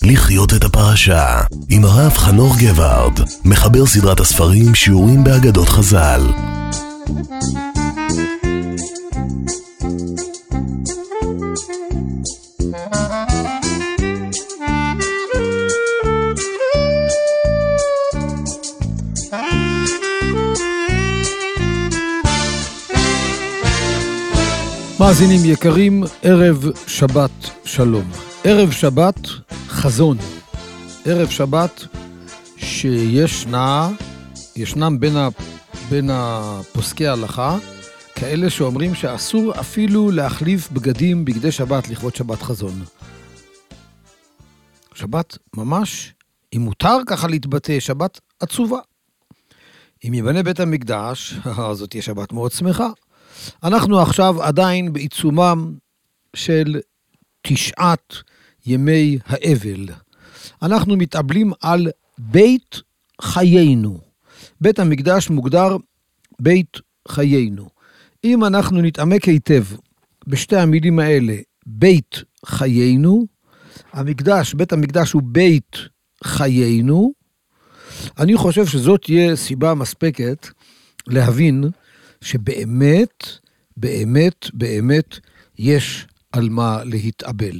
לחיות את הפרשה עם הרב חנוך גבארד, מחבר סדרת הספרים שיעורים באגדות חז"ל. מאזינים יקרים, ערב שבת שלום. ערב שבת חזון. ערב שבת שישנם בין פוסקי ההלכה כאלה שאומרים שאסור אפילו להחליף בגדי שבת לכבוד שבת חזון. שבת ממש, אם מותר ככה להתבטא, שבת עצובה. אם יבנה בית המקדש, זאת תהיה שבת מאוד שמחה. אנחנו עכשיו עדיין בעיצומם של 9 ימי האבל. אנחנו מתאבלים על בית חיינו. בית המקדש מוגדר בית חיינו. אם אנחנו נתעמק היטב בשתי המילים האלה, בית חיינו, בית המקדש הוא בית חיינו, אני חושב שזאת תהיה סיבה מספקת להבין שבאמת, באמת יש על מה להתאבל.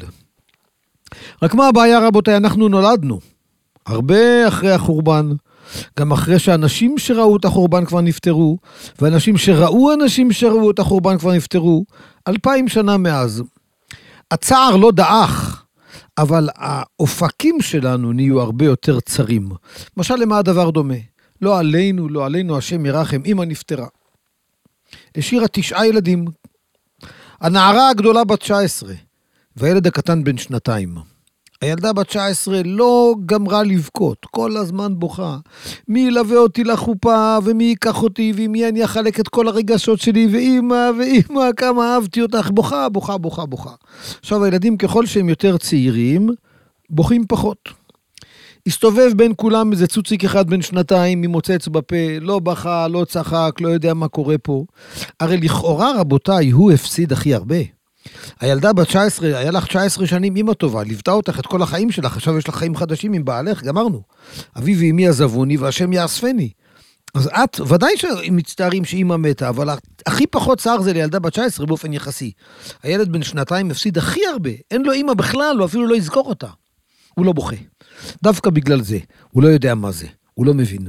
רק מה הבעיה, רבותיי? אנחנו נולדנו הרבה אחרי החורבן, גם אחרי שאנשים שראו את החורבן כבר נפטרו, ואנשים שראו את החורבן כבר נפטרו, 2000 שנה מאז. הצער לא דאח, אבל האופקים שלנו נהיו הרבה יותר צרים. למשל, למה הדבר דומה? לא עלינו, השם ירחם, אמא נפטרה. השאירה 9 ילדים. הנערה הגדולה בת 19, והילד הקטן בן 2. הילדה בת 19 לא גמרה לבכות, כל הזמן בוכה. מי ילווה אותי לחופה, ומי ייקח אותי, ומי אני אחלק את כל הרגשות שלי, ואמא, כמה אהבתי אותך, בוכה. עכשיו הילדים ככל שהם יותר צעירים, בוכים פחות. הסתובב בין כולם איזה צוציק אחד בן 2, ממוצץ בפה, לא בכה, לא צחק, לא יודע מה קורה פה. הרי לכאורה, רבותיי, הוא הפסיד הכי הרבה. הילדה בת 19, היה לך 19 שנים אמא טובה, ליוותה אותך את כל החיים שלך, עכשיו יש לך חיים חדשים עם בעלך, גמרנו. אבי ואמי עזבוני והשם יאספני. אז את, ודאי שמצטערים שאמא מתה, אבל הכי פחות צער זה לילדה בת 19 באופן יחסי. הילד בן 2 הפסיד הכי הרבה, אין לו אמא בכלל, הוא אפילו לא יזכור אותה. הוא לא בוכה. דווקא בגלל זה, הוא לא יודע מה זה, הוא לא מבין.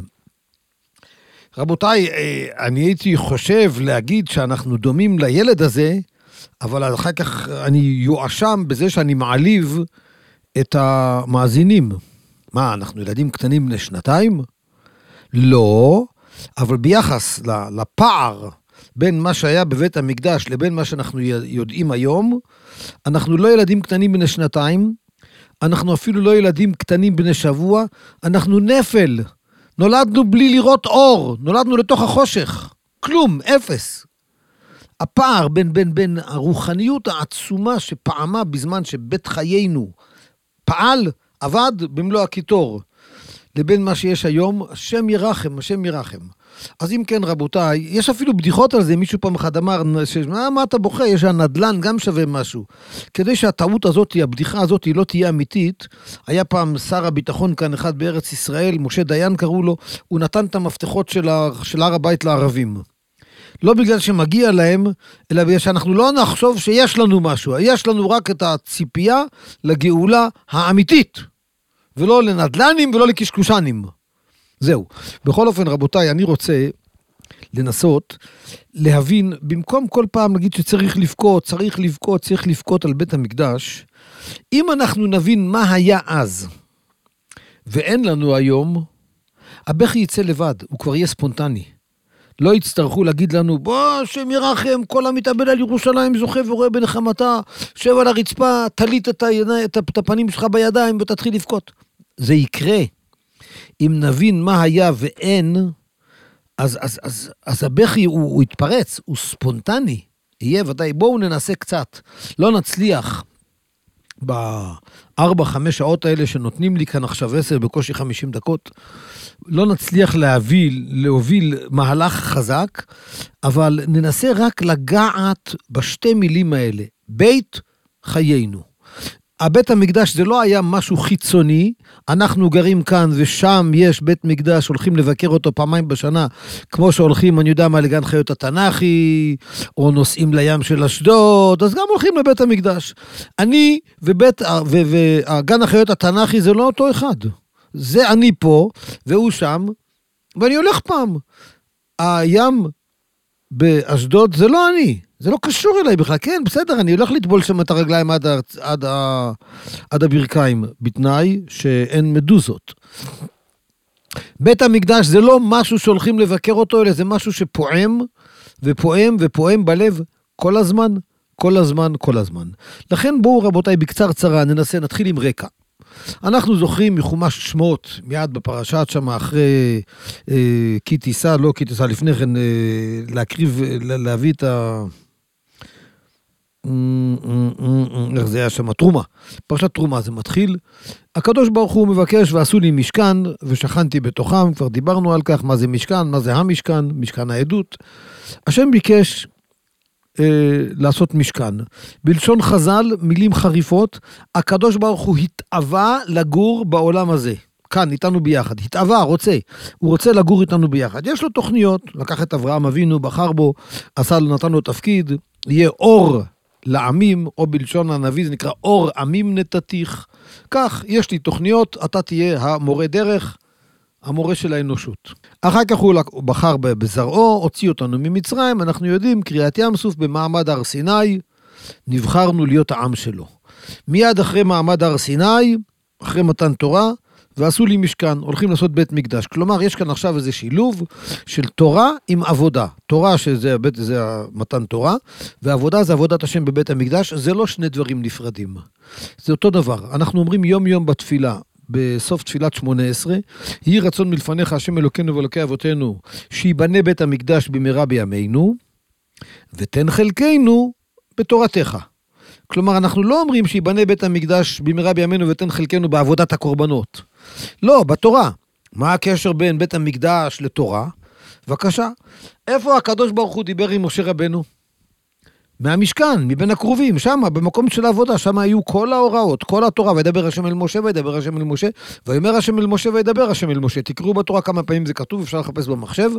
רבותיי, אני הייתי חושב להגיד שאנחנו דומים לילד הזה, אבל אחר כך אני יואשם בזה שאני מעליב את המאזינים. מה, אנחנו ילדים קטנים בני 2? לא, אבל ביחס לפער בין מה שהיה בבית המקדש לבין מה שאנחנו יודעים היום, אנחנו לא ילדים קטנים בני 2, אנחנו אפילו לא ילדים קטנים בני שבוע, אנחנו נפל. נולדנו בלי לראות אור, נולדנו לתוך החושך. כלום, אפס. הפער בין הרוחניות העצומה שפעמה בזמן שבית חיינו פעל, עבד במלוא הקיטור, לבין מה שיש היום, השם ירחם. אז אם כן, רבותיי, יש אפילו בדיחות על זה, מישהו פעם אחד אמר, מה אתה בוכה? יש הנדלן גם שווה משהו. כדי שהטעות הזאת, הבדיחה הזאת, לא תהיה אמיתית, היה פעם שר הביטחון כאן אחד בארץ ישראל, משה דיין קראו לו, הוא נתן את המפתחות של הר הבית לערבים. לא בגלל שמגיע להם, אלא בגלל שאנחנו לא נחשוב שיש לנו משהו, יש לנו רק את הציפייה לגאולה האמיתית, ולא לנדלנים ולא לקשקושנים. זהו. בכל אופן, רבותיי, אני רוצה לנסות להבין, במקום כל פעם להגיד שצריך לבכות על בית המקדש, אם אנחנו נבין מה היה אז, ואין לנו היום, הבכי יצא לבד, הוא כבר יהיה ספונטני. לא יצטרכו להגיד לנו, בוא, השם ירחם, כל המתאבל על ירושלים זוכה ורואה בנחמתה, שב על הרצפה, תליט את הפנים שלך בידיים ותתחיל לבכות. זה יקרה. אם נבין מה היה ואין, אז הבכי הוא יתפרץ, הוא ספונטני. יהיה ודאי, בואו ננסה קצת. לא נצליח ב4-5 שעות האלה שנותנים לי כאן עכשיו 10, בקושי 50 דקות, לא נצליח להוביל מהלך חזק, אבל ננסה רק לגעת בשתי מילים האלה, בית חיינו. הבית המקדש זה לא היה משהו חיצוני, אנחנו גרים כאן ושם יש בית מקדש, הולכים לבקר אותו פעמיים בשנה, כמו שהולכים, אני יודע מה, לגן חיות התנ"כי, או נוסעים לים של אשדוד, אז גם הולכים לבית המקדש. אני וגן החיות התנ"כי זה לא אותו אחד. זה אני פה, והוא שם, ואני הולך פעם. הים באשדוד זה לא אני. זה לא קשור אליי בכלל, כן, בסדר, אני הולך לטבול שם את הרגליים עד הברכיים, בתנאי שאין מדוזות. בית המקדש זה לא משהו שהולכים לבקר אותו, אלא זה משהו שפועם, ופועם ופועם בלב כל הזמן, כל הזמן, כל הזמן. לכן בואו רבותיי, בקצרצרה, נתחיל עם רקע. אנחנו זוכרים מחומש שמות, מיד בפרשת שם אחרי כי תישא, לא כי תישא, לפני כן להקריב, להביא את איך זה היה שם? תרומה. פרשת תרומה זה מתחיל. הקדוש ברוך הוא מבקש ועשו לי משכן ושכנתי בתוכם, כבר דיברנו על כך, מה זה משכן, מה זה המשכן, משכן העדות. השם ביקש לעשות משכן. בלשון חז"ל, מילים חריפות, הקדוש ברוך הוא התאווה לגור בעולם הזה. כאן, איתנו ביחד. התאווה, רוצה. הוא רוצה לגור איתנו ביחד. יש לו תוכניות, לקח את אברהם אבינו, בחר בו, נתן לו תפקיד, יהיה אור לעמים, או בלשון הנביא, זה נקרא אור עמים נתתיך. כך, יש לי תוכניות, אתה תהיה המורה דרך, המורה של האנושות. אחר כך הוא בחר בזרעו, הוציא אותנו ממצרים, אנחנו יודעים, קריאת ים סוף במעמד הר סיני, נבחרנו להיות העם שלו. מיד אחרי מעמד הר סיני, אחרי מתן תורה, ועשו לי משכן, הולכים לעשות בית מקדש. כלומר, יש כאן עכשיו איזה שילוב של תורה עם עבודה. תורה שזה מתן תורה, ועבודה זה עבודת השם בבית המקדש, זה לא שני דברים נפרדים. זה אותו דבר. אנחנו אומרים יום יום בתפילה, בסוף תפילת 18, יהי רצון מלפניך השם אלוקינו ואלוקי אבותינו, שיבנה בית המקדש במהרה בימינו, ותן חלקנו בתורתך. כלומר, אנחנו לא אומרים שיבנה בית המקדש במהרה בימינו ותן חלקנו בעבודת הקורבנות. לא, בתורה. מה הקשר בין בית המקדש לתורה? בבקשה. איפה הקדוש ברוך הוא דיבר עם משה רבנו? מהמשכן, מבין הקרובים, שם, במקום של העבודה, שם היו כל ההוראות, כל התורה, וידבר השם אל משה, וידבר השם אל משה, ויאמר השם אל משה, וידבר השם אל משה. תקראו בתורה כמה פעמים זה כתוב, אפשר לחפש במחשב.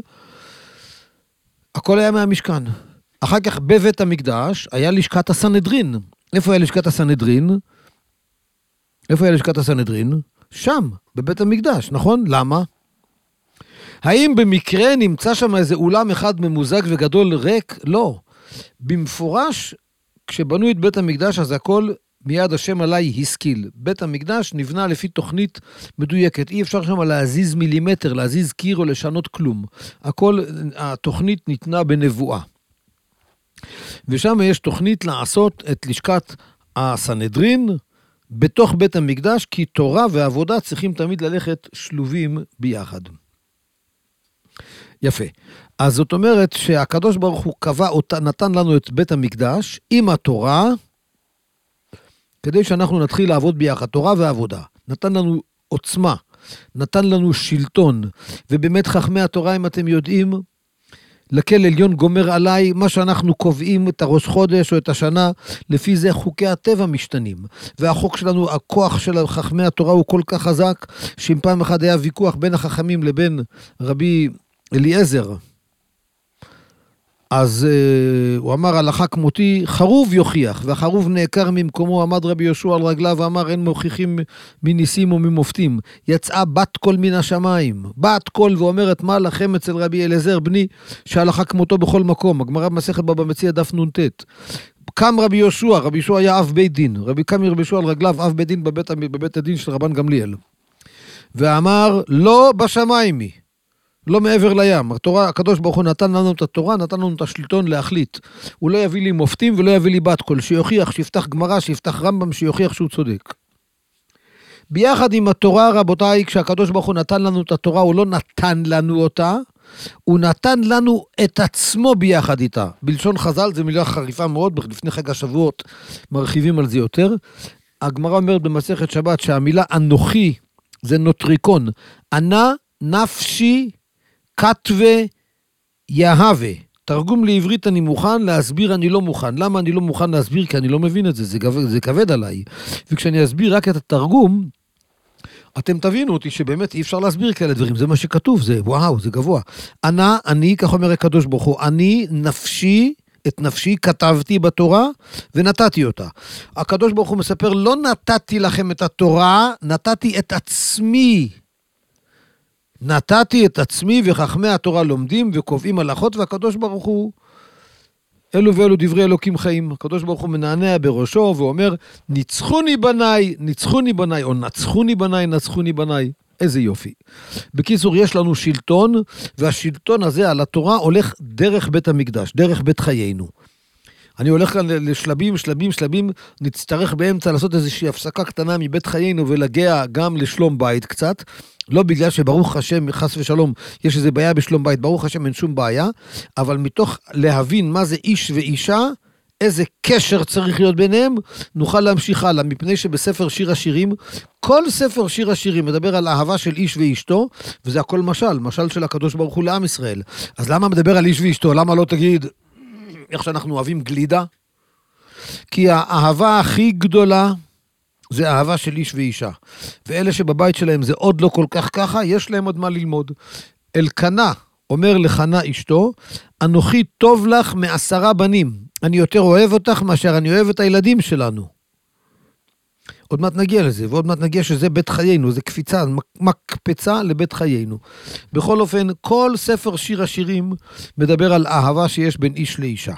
הכל היה מהמשכן. אחר כך בבית המקדש היה לשכת הסנהדרין. איפה היה לשכת הסנהדרין? איפה היה לשכת הסנהדרין? שם, בבית המקדש, נכון? למה? האם במקרה נמצא שם איזה אולם אחד ממוזג וגדול ריק? לא. במפורש, כשבנו את בית המקדש, אז הכל מיד השם עליי השכיל. בית המקדש נבנה לפי תוכנית מדויקת. אי אפשר שם להזיז מילימטר, להזיז קיר או לשנות כלום. הכל, התוכנית ניתנה בנבואה. ושם יש תוכנית לעשות את לשכת הסנהדרין בתוך בית המקדש, כי תורה ועבודה צריכים תמיד ללכת שלובים ביחד. יפה. אז זאת אומרת שהקדוש ברוך הוא קבע אותה, נתן לנו את בית המקדש עם התורה, כדי שאנחנו נתחיל לעבוד ביחד, תורה ועבודה. נתן לנו עוצמה, נתן לנו שלטון, ובאמת חכמי התורה, אם אתם יודעים, לקל עליון גומר עליי, מה שאנחנו קובעים את הראש חודש או את השנה, לפי זה חוקי הטבע משתנים. והחוק שלנו, הכוח של חכמי התורה הוא כל כך חזק, שאם פעם אחד היה ויכוח בין החכמים לבין רבי אליעזר, אז הוא אמר, הלכה כמותי, חרוב יוכיח, והחרוב נעקר ממקומו, עמד רבי יהושע על רגליו, ואמר, אין מוכיחים מניסים או ממופתים. יצאה בת קול מן השמיים, בת קול, ואומרת, מה לכם אצל רבי אליעזר בני, שהלכה כמותו בכל מקום. הגמרא במסכת בבא מציעא דף נ"ט. קם רבי יהושע היה אב בית דין, קם רבי יהושע על רגליו, אב בית דין בבית הדין של רבן גמליאל. ואמר, לא בשמיים היא. לא מעבר לים. הקדוש ברוך הוא נתן לנו את התורה, נתן לנו את השלטון להחליט. הוא לא יביא לי מופתים ולא יביא לי בת קול, שיוכיח, שיפתח גמרא, שיפתח רמב"ם, שיוכיח שהוא צודק. ביחד עם התורה, רבותיי, כשהקדוש ברוך הוא נתן לנו את התורה, הוא לא נתן לנו אותה, הוא נתן לנו את עצמו ביחד איתה. בלשון חז"ל, זו מילה חריפה מאוד, לפני חג השבועות מרחיבים על זה יותר. הגמרא אומרת במסכת שבת שהמילה אנוכי זה נוטריקון. אנא נפשי כתווה יהווה, תרגום לעברית אני מוכן, להסביר אני לא מוכן. למה אני לא מוכן להסביר? כי אני לא מבין את זה, זה כבד עליי. וכשאני אסביר רק את התרגום, אתם תבינו אותי שבאמת אי אפשר להסביר כאלה דברים, זה מה שכתוב, זה וואו, זה גבוה. אני, כך אומר הקדוש ברוך הוא, אני את נפשי כתבתי בתורה ונתתי אותה. הקדוש ברוך הוא מספר, לא נתתי לכם את התורה, נתתי את עצמי. נתתי את עצמי וחכמי התורה לומדים וקובעים הלכות, והקדוש ברוך הוא, אלו ואלו דברי אלוקים חיים. הקדוש ברוך הוא מנענע בראשו ואומר, ניצחוני בניי, או נצחוני בניי. איזה יופי. בקיצור, יש לנו שלטון, והשלטון הזה על התורה הולך דרך בית המקדש, דרך בית חיינו. אני הולך כאן לשלבים, נצטרך באמצע לעשות איזושהי הפסקה קטנה מבית חיינו, ולהגיע גם לשלום בית קצת, לא בגלל שברוך השם, חס ושלום, יש איזו בעיה בשלום בית, ברוך השם אין שום בעיה, אבל מתוך להבין מה זה איש ואישה, איזה קשר צריך להיות ביניהם, נוכל להמשיך הלאה, מפני שבספר שיר השירים, כל ספר שיר השירים מדבר על אהבה של איש ואשתו, וזה הכל משל של הקדוש ברוך הוא לעם ישראל. אז למה מדבר על איש ואשתו? למה לא תגיד, איך שאנחנו אוהבים גלידה? כי האהבה הכי גדולה, זה אהבה של איש ואישה. ואלה שבבית שלהם זה עוד לא כל כך ככה, יש להם עוד מה ללמוד. אלקנה אומר לחנה אשתו, אנוכי טוב לך מ10 בנים. אני יותר אוהב אותך מאשר אני אוהב את הילדים שלנו. עוד מעט נגיע לזה, ועוד מעט נגיע שזה בית חיינו, זה קפיצה, מקפצה לבית חיינו. בכל אופן, כל ספר שיר השירים מדבר על אהבה שיש בין איש לאישה.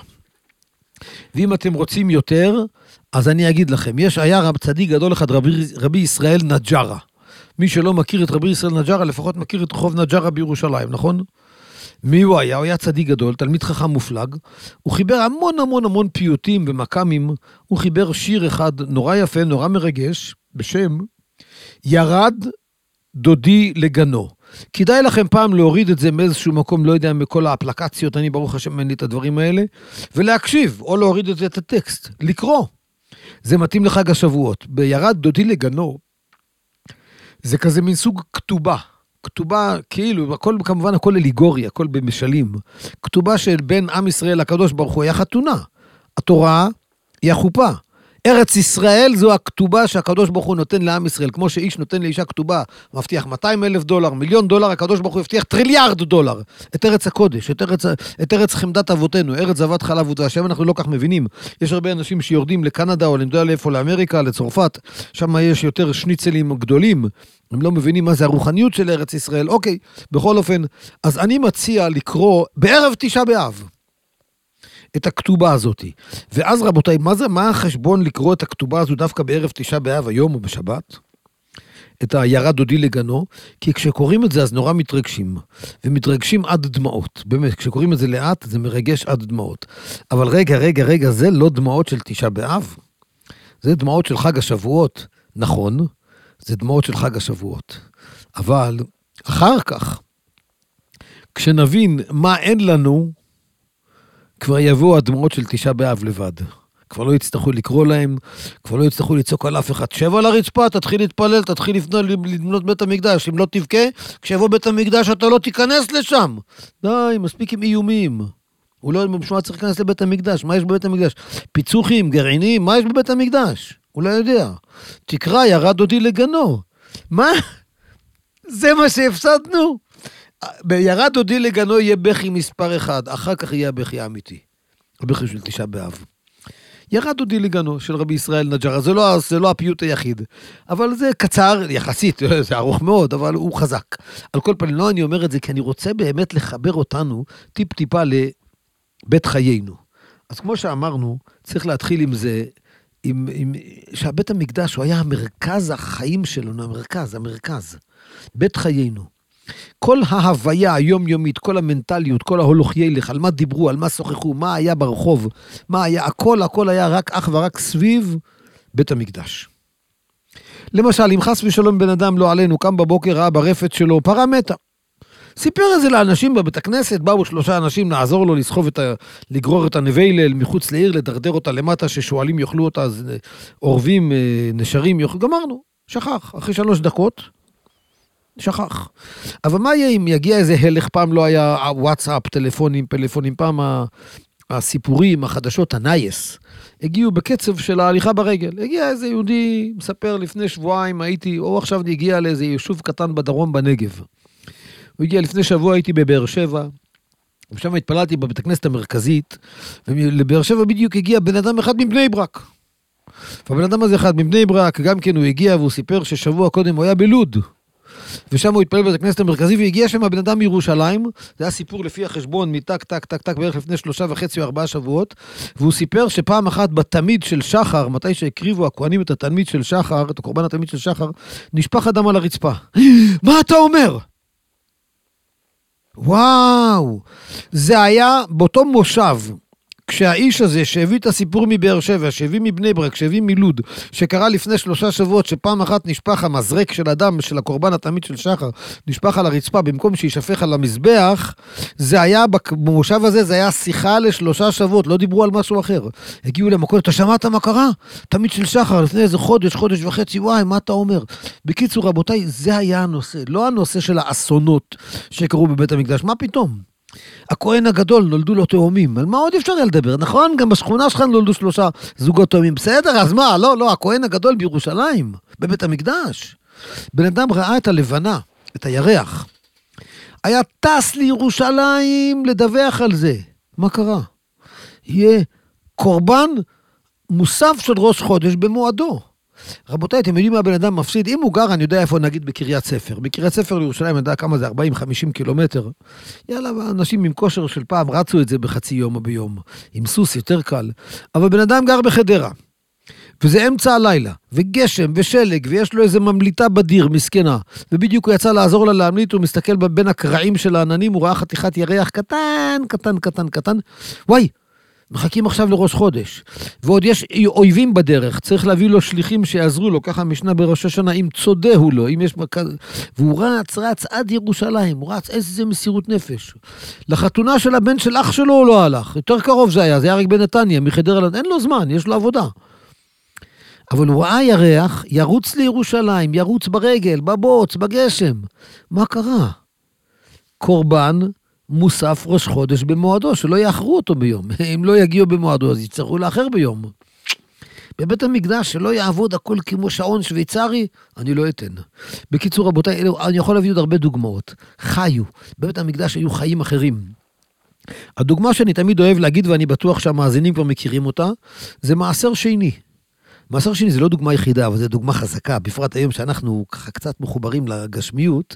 ואם אתם רוצים יותר, אז אני אגיד לכם, היה רב צדיק גדול אחד, רבי ישראל נג'רה. מי שלא מכיר את רבי ישראל נג'רה, לפחות מכיר את רחוב נג'רה בירושלים, נכון? מי הוא היה? הוא היה צדיק גדול, תלמיד חכם מופלג. הוא חיבר המון פיוטים ומקמים. הוא חיבר שיר אחד נורא יפה, נורא מרגש, בשם ירד דודי לגנו. כדאי לכם פעם להוריד את זה מאיזשהו מקום, לא יודע, מכל האפליקציות, אני ברוך השם אין לי את הדברים האלה, ולהקשיב, או להוריד את זה את הטקסט, לקרוא. זה מתאים לחג השבועות. בירד דודי לגנו, זה כזה מין סוג כתובה כאילו, כמובן הכל אליגוריה, הכל במשלים. כתובה של בין עם ישראל לקדוש ברוך הוא היה חתונה. התורה היא החופה. ארץ ישראל זו הכתובה שהקדוש ברוך הוא נותן לעם ישראל, כמו שאיש נותן לאישה כתובה, מבטיח $200,000, $1,000,000, הקדוש ברוך הוא יבטיח $1 טריליארד, את ארץ הקודש, את ארץ חמדת אבותינו, ארץ זבת חלב ודבש. אנחנו לא כך מבינים. יש הרבה אנשים שיורדים לקנדה, או אני יודע לאיפה, לאמריקה, לצרפת, שם יש יותר שניצלים גדולים, הם לא מבינים מה זה הרוחניות של ארץ ישראל. אוקיי, בכל אופן, אז אני מציע לקרוא בערב תשעה באב את הכתובה הזאת. ואז רבותיי, מה החשבון לקרוא את הכתובה הזו דווקא בערב תשעה באב, היום או בשבת? את הירד דודי לגנו, כי כשקוראים את זה אז נורא מתרגשים, ומתרגשים עד דמעות. באמת, כשקוראים את זה לאט, זה מרגש עד דמעות. אבל רגע, זה לא דמעות של תשעה באב, זה דמעות של חג השבועות, נכון, זה דמעות של חג השבועות. אבל אחר כך, כשנבין מה אין לנו, כבר יבואו הדמעות של תשעה באב לבד. כבר לא יצטרכו לקרוא להם, כבר לא יצטרכו לצעוק על אף אחד. שב על הרצפה, תתחיל להתפלל, תתחיל לבנות בית המקדש. אם לא תבכה, כשיבוא בית המקדש אתה לא תיכנס לשם. די, מספיק עם איומים. הוא לא משמע צריך להיכנס לבית המקדש. מה יש בבית המקדש? פיצוחים, גרעינים, מה יש בבית המקדש? הוא לא יודע. תקרא ירד דודי לגנו. מה? זה מה שהפסדנו? בירד דודי לגנו יהיה בכי מספר 1, אחר כך יהיה הבכי האמיתי. הבכי של תשעה באב. ירד דודי לגנו של רבי ישראל נג'רה, זה לא הפיוט היחיד, אבל זה קצר יחסית, זה ארוך מאוד, אבל הוא חזק. על כל פנים, לא אני אומר את זה, כי אני רוצה באמת לחבר אותנו טיפה לבית חיינו. אז כמו שאמרנו, צריך להתחיל עם זה, שהבית המקדש הוא היה המרכז החיים שלנו, המרכז, בית חיינו. כל ההוויה היומיומית, כל המנטליות, כל ההולוך ילך, על מה דיברו, על מה שוחחו, מה היה ברחוב, מה היה, הכל היה רק אך ורק סביב בית המקדש. למשל, אם חס ושלום בן אדם לא עלינו, קם בבוקר, ראה ברפת שלו, פרה מתה. סיפר את זה לאנשים בבית הכנסת, באו 3 אנשים לעזור לו לגרור את הנביילל מחוץ לעיר, לדרדר אותה למטה, ששואלים יאכלו אותה, עורבים, נשרים יאכלו, גמרנו, שכח, אחרי 3 דקות, שכח. אבל מה יהיה אם יגיע איזה הלך, פעם לא היה וואטסאפ, טלפונים, פעם הסיפורים, החדשות, הנייס, הגיעו בקצב של ההליכה ברגל. הגיע איזה יהודי, מספר לפני שבועיים הייתי, או עכשיו הגיע לאיזה יישוב קטן בדרום בנגב. הוא הגיע לפני שבוע, הייתי בבאר שבע, ושם התפללתי בבית הכנסת המרכזית, ולבאר שבע בדיוק הגיע בן אדם אחד מבני ברק. והבן אדם הזה אחד מבני ברק, גם כן הוא הגיע והוא סיפר ששבוע קודם הוא היה בלוד. ושם הוא התפלל בבית הכנסת המרכזי, והגיע שם הבן אדם מירושלים, זה היה סיפור לפי החשבון, מטק, טק, טק, טק, בערך לפני 3.5 או 4 שבועות, והוא סיפר שפעם אחת בתמיד של שחר, מתי שהקריבו הכהנים את התלמיד של שחר, את הקורבן התלמיד של שחר, נשפך אדם על הרצפה. מה אתה אומר? וואו, זה היה באותו מושב, כשהאיש הזה שהביא את הסיפור מבאר שבע, שהביא מבני ברק, שהביא מלוד, שקרה לפני 3 שבועות, שפעם אחת נשפך המזרק של אדם, של הקורבן התמיד של שחר, נשפך על הרצפה, במקום שישפך על המזבח, זה היה, במושב הזה, זה היה שיחה ל3 שבועות, לא דיברו על משהו אחר. הגיעו למקום, אתה שמעת מה קרה? תמיד של שחר, לפני איזה חודש וחצי, וואי, מה אתה אומר? בקיצור, רבותיי, זה היה הנושא, לא הנושא של האסונות שקרו בבית המקדש, מה פתאום? הכהן הגדול נולדו לו תאומים, על מה עוד אפשר לדבר? נכון, גם בשכונה שלך נולדו 3 זוגות תאומים, בסדר, אז מה? לא, הכהן הגדול בירושלים, בבית המקדש. בן אדם ראה את הלבנה, את הירח, היה טס לירושלים לדווח על זה. מה קרה? יהיה קורבן מוסף של ראש חודש במועדו. רבותיי, אתם יודעים מה בן אדם מפסיד? אם הוא גר, אני יודע איפה נגיד בקריית ספר. בקריית ספר לירושלים, אני יודע כמה זה, 40-50 קילומטר. יאללה, אנשים עם כושר של פעם רצו את זה בחצי יום או ביום. עם סוס יותר קל. אבל בן אדם גר בחדרה. וזה אמצע הלילה. וגשם ושלג, ויש לו איזה ממליטה בדיר, מסכנה. ובדיוק הוא יצא לעזור לה להמליט, הוא מסתכל בין הקרעים של העננים, הוא ראה חתיכת ירח קטן. וואי! מחכים עכשיו לראש חודש, ועוד יש אויבים בדרך, צריך להביא לו שליחים שיעזרו לו, ככה המשנה בראש השנה, אם צודה הוא לו, אם יש והוא רץ עד ירושלים, הוא רץ, איזה מסירות נפש. לחתונה של הבן של אח שלו הוא לא הלך, יותר קרוב זה היה רק בנתניה, מחדרה, אין לו זמן, יש לו עבודה. אבל הוא ראה ירח, ירוץ לירושלים, ירוץ ברגל, בבוץ, בגשם. מה קרה? קורבן מוסף ראש חודש במועדו, שלא יאחרו אותו ביום. אם לא יגיעו במועדו, אז יצטרכו לאחר ביום. בבית המקדש שלא יעבוד הכל כמו שעון שוויצרי, אני לא אתן. בקיצור, רבותיי, אני יכול להביא עוד הרבה דוגמאות. חיו. בבית המקדש היו חיים אחרים. הדוגמה שאני תמיד אוהב להגיד, ואני בטוח שהמאזינים כבר מכירים אותה, זה מעשר שני. מעשר שני זה לא דוגמה יחידה, אבל זה דוגמה חזקה, בפרט היום שאנחנו ככה קצת מחוברים לגשמיות.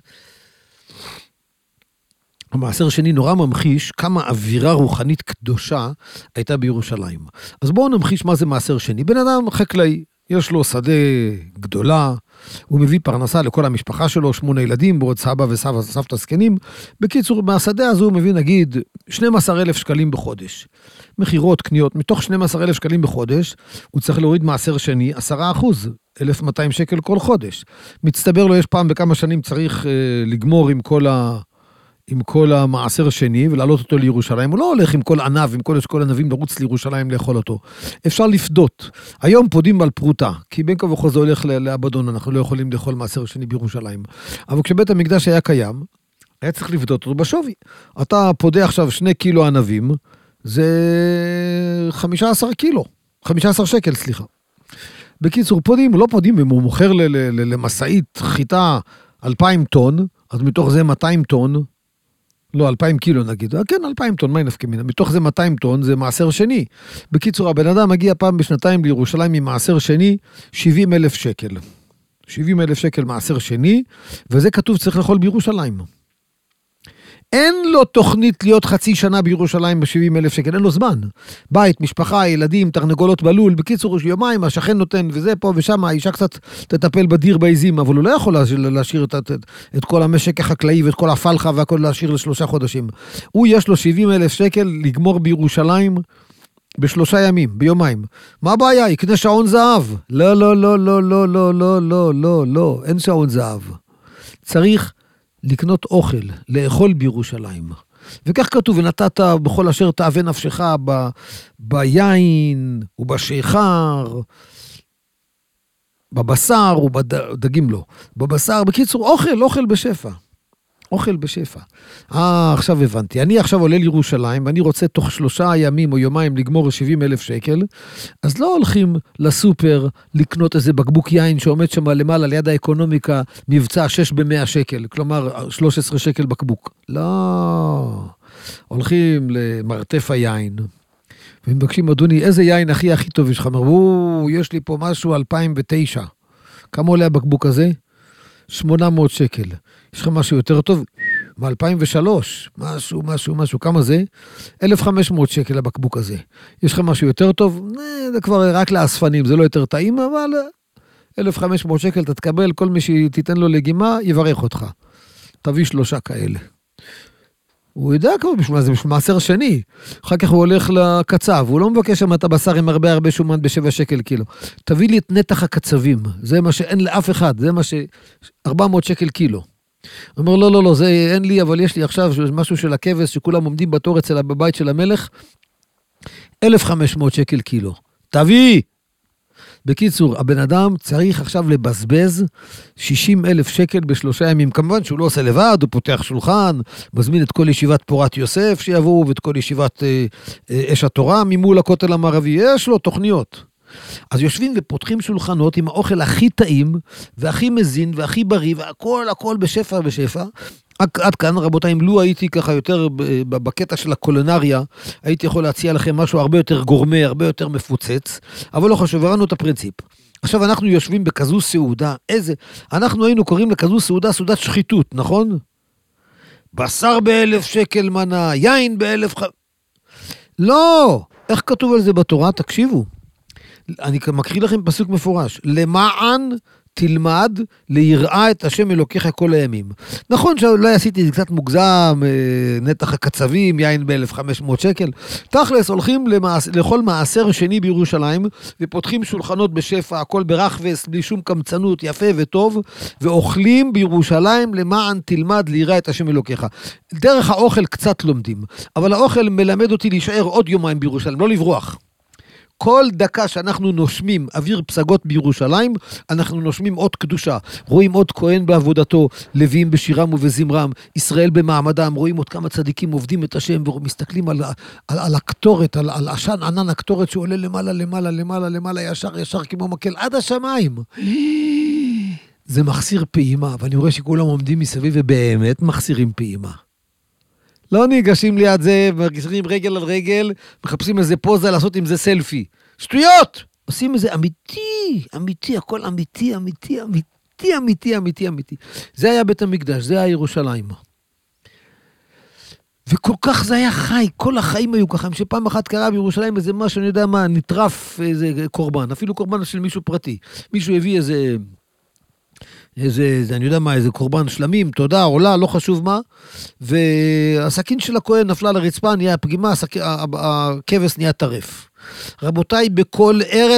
המעשר שני נורא ממחיש כמה אווירה רוחנית קדושה הייתה בירושלים. אז בואו נמחיש מה זה מעשר שני. בן אדם חקלאי, יש לו שדה גדולה, הוא מביא פרנסה לכל המשפחה שלו, 8 ילדים, בעוד סבא וסבתא זקנים. בקיצור, מהשדה הזו הוא מביא נגיד 12,000 שקלים בחודש. מחירות, קניות, מתוך 12,000 שקלים בחודש, הוא צריך להוריד מעשר שני 10%, 1,200 שקל כל חודש. מצטבר לו, יש פעם בכמה שנים צריך לגמור עם כל המעשר השני, ולעלות אותו לירושלים. הוא לא הולך עם כל ענב, עם כל ענבים לרוץ לירושלים לאכול אותו. אפשר לפדות. היום פודים על פרוטה, כי בין כה וכה זה הולך לאבדון, אנחנו לא יכולים לאכול מעשר שני בירושלים. אבל כשבית המקדש היה קיים, היה צריך לפדות אותו בשווי. אתה פודה עכשיו 2 קילו ענבים, זה 15 קילו. 15 שקל, סליחה. בקיצור, פודים, לא פודים, אם הוא מוכר למסעית חיטה 2,000 טון, אז מתוך זה 200 טון, לא, 2,000 קילו נגיד. כן, 2,000 טון, מה נפקא מינה? מתוך זה 200 טון, זה מעשר שני. בקיצור, הבן אדם מגיע פעם בשנתיים לירושלים עם מעשר שני, 70,000 שקל. 70,000 שקל מעשר שני, וזה כתוב צריך לאכול בירושלים. אין לו תוכנית להיות חצי שנה בירושלים ב-70,000 שקל, אין לו זמן. בית, משפחה, ילדים, תרנגולות בלול, בקיצור יומיים, השכן נותן וזה פה ושם, האישה קצת תטפל בדיר בעיזים, אבל הוא לא יכול להשאיר את כל המשק החקלאי ואת כל הפלחה והכל להשאיר ל3 חודשים. הוא יש לו 70,000 שקל לגמור בירושלים ב3 ימים, ביומיים. מה הבעיה? יקנה שעון זהב. לא, לא, לא, לא, לא, לא, לא, לא, לא, לא, אין שעון זהב. צריך לקנות אוכל, לאכול בירושלים. וכך כתוב, ונתת בכל אשר תאווה נפשך ביין ובשיכר, בבשר ובדגים לא. בבשר, בקיצור, אוכל בשפע. אוכל בשפע. עכשיו הבנתי. אני עכשיו עולה לירושלים, ואני רוצה תוך 3 ימים או יומיים לגמור 70,000 שקל, אז לא הולכים לסופר לקנות איזה בקבוק יין שעומד שם למעלה ליד האקונומיקה, מבצע 6 ב-100 שקל, כלומר 13 שקל בקבוק. לא. הולכים למרתף היין, ומבקשים, אדוני, איזה יין הכי טוב יש לך? אמרו, יש לי פה משהו 2009. כמה עולה הבקבוק הזה? 800 שקל. יש לך משהו יותר טוב? מ-2003. משהו. כמה זה? 1,500 שקל הבקבוק הזה. יש לך משהו יותר טוב? זה כבר רק לאספנים, זה לא יותר טעים, אבל 1,500 שקל אתה תקבל, כל מי שתיתן לו לגימה, יברך אותך. תביא 3 כאלה. הוא יודע כבר בשביל מה, זה בשביל מעשר שני. אחר כך הוא הולך לקצב, הוא לא מבקש שם את הבשר עם הרבה שומן ב7 שקל קילו. תביא לי את נתח הקצבים, זה מה שאין לאף אחד, זה מה 400 שקל קילו. הוא אומר, לא, זה אין לי, אבל יש לי עכשיו משהו של הכבש, שכולם עומדים בתור אצל בבית של המלך, 1,500 שקל קילו. תביא! בקיצור, הבן אדם צריך עכשיו לבזבז 60,000 שקל ב3 ימים. כמובן שהוא לא עושה לבד, הוא פותח שולחן, מזמין את כל ישיבת פורת יוסף שיבואו, ואת כל ישיבת אש התורה ממול הכותל המערבי. יש לו תוכניות. אז יושבים ופותחים שולחנות עם האוכל הכי טעים, והכי מזין, והכי בריא, והכל בשפע. עד כאן, רבותיי, אם לו הייתי ככה יותר בקטע של הקולינריה, הייתי יכול להציע לכם משהו הרבה יותר גורמה, הרבה יותר מפוצץ, אבל לא חשוב, הראינו את הפרינציפ. עכשיו אנחנו יושבים בכזו סעודה, אנחנו היינו קוראים לכזו סעודה, סעודת שחיתות, נכון? בשר ב1,000 שקל מנה, יין ב1,000... לא! איך כתוב על זה בתורה? תקשיבו. אני מקריא לכם פסוק מפורש. למען תלמד ליראה את השם אלוקיך כל הימים. נכון שאולי עשיתי קצת מוגזם, נתח הקצבים, יין ב1,500 שקל. תכלס, הולכים לכל מעשר שני בירושלים, ופותחים שולחנות בשפע, הכל ברחבס, בלי שום קמצנות, יפה וטוב, ואוכלים בירושלים למען תלמד ליראה את השם אלוקיך. דרך האוכל קצת לומדים, אבל האוכל מלמד אותי להישאר עוד יומיים בירושלים, לא לברוח. כל דקה שאנחנו נושמים אוויר פסגות בירושלים, אנחנו נושמים עוד קדושה. רואים עוד כהן בעבודתו, לוויים בשירם ובזמרם, ישראל במעמדם, רואים עוד כמה צדיקים עובדים את השם, ומסתכלים על הקטורת, על עשן ענן הקטורת שעולה למעלה, ישר כמו מקל, עד השמיים. זה מחסיר פעימה, ואני רואה שכולם עומדים מסביב ובאמת מחסירים פעימה. לא ניגשים ליד זה, מרגישים רגל על רגל, מחפשים איזה פוזה לעשות עם זה סלפי. שטויות! עושים איזה אמיתי, הכל אמיתי. זה היה בית המקדש, זה היה ירושלים. וכל כך זה היה חי, כל החיים היו ככה, שפעם אחת קרה בירושלים איזה משהו, אני יודע מה, נטרף איזה קורבן, אפילו קורבן של מישהו פרטי. מישהו הביא אני יודע מה, איזה קורבן שלמים, תודה, עולה, לא חשוב מה, והסכין של הכהן נפלה לרצפה, נהיה פגימה, הכבש נהיה טרף. רבותיי, בכל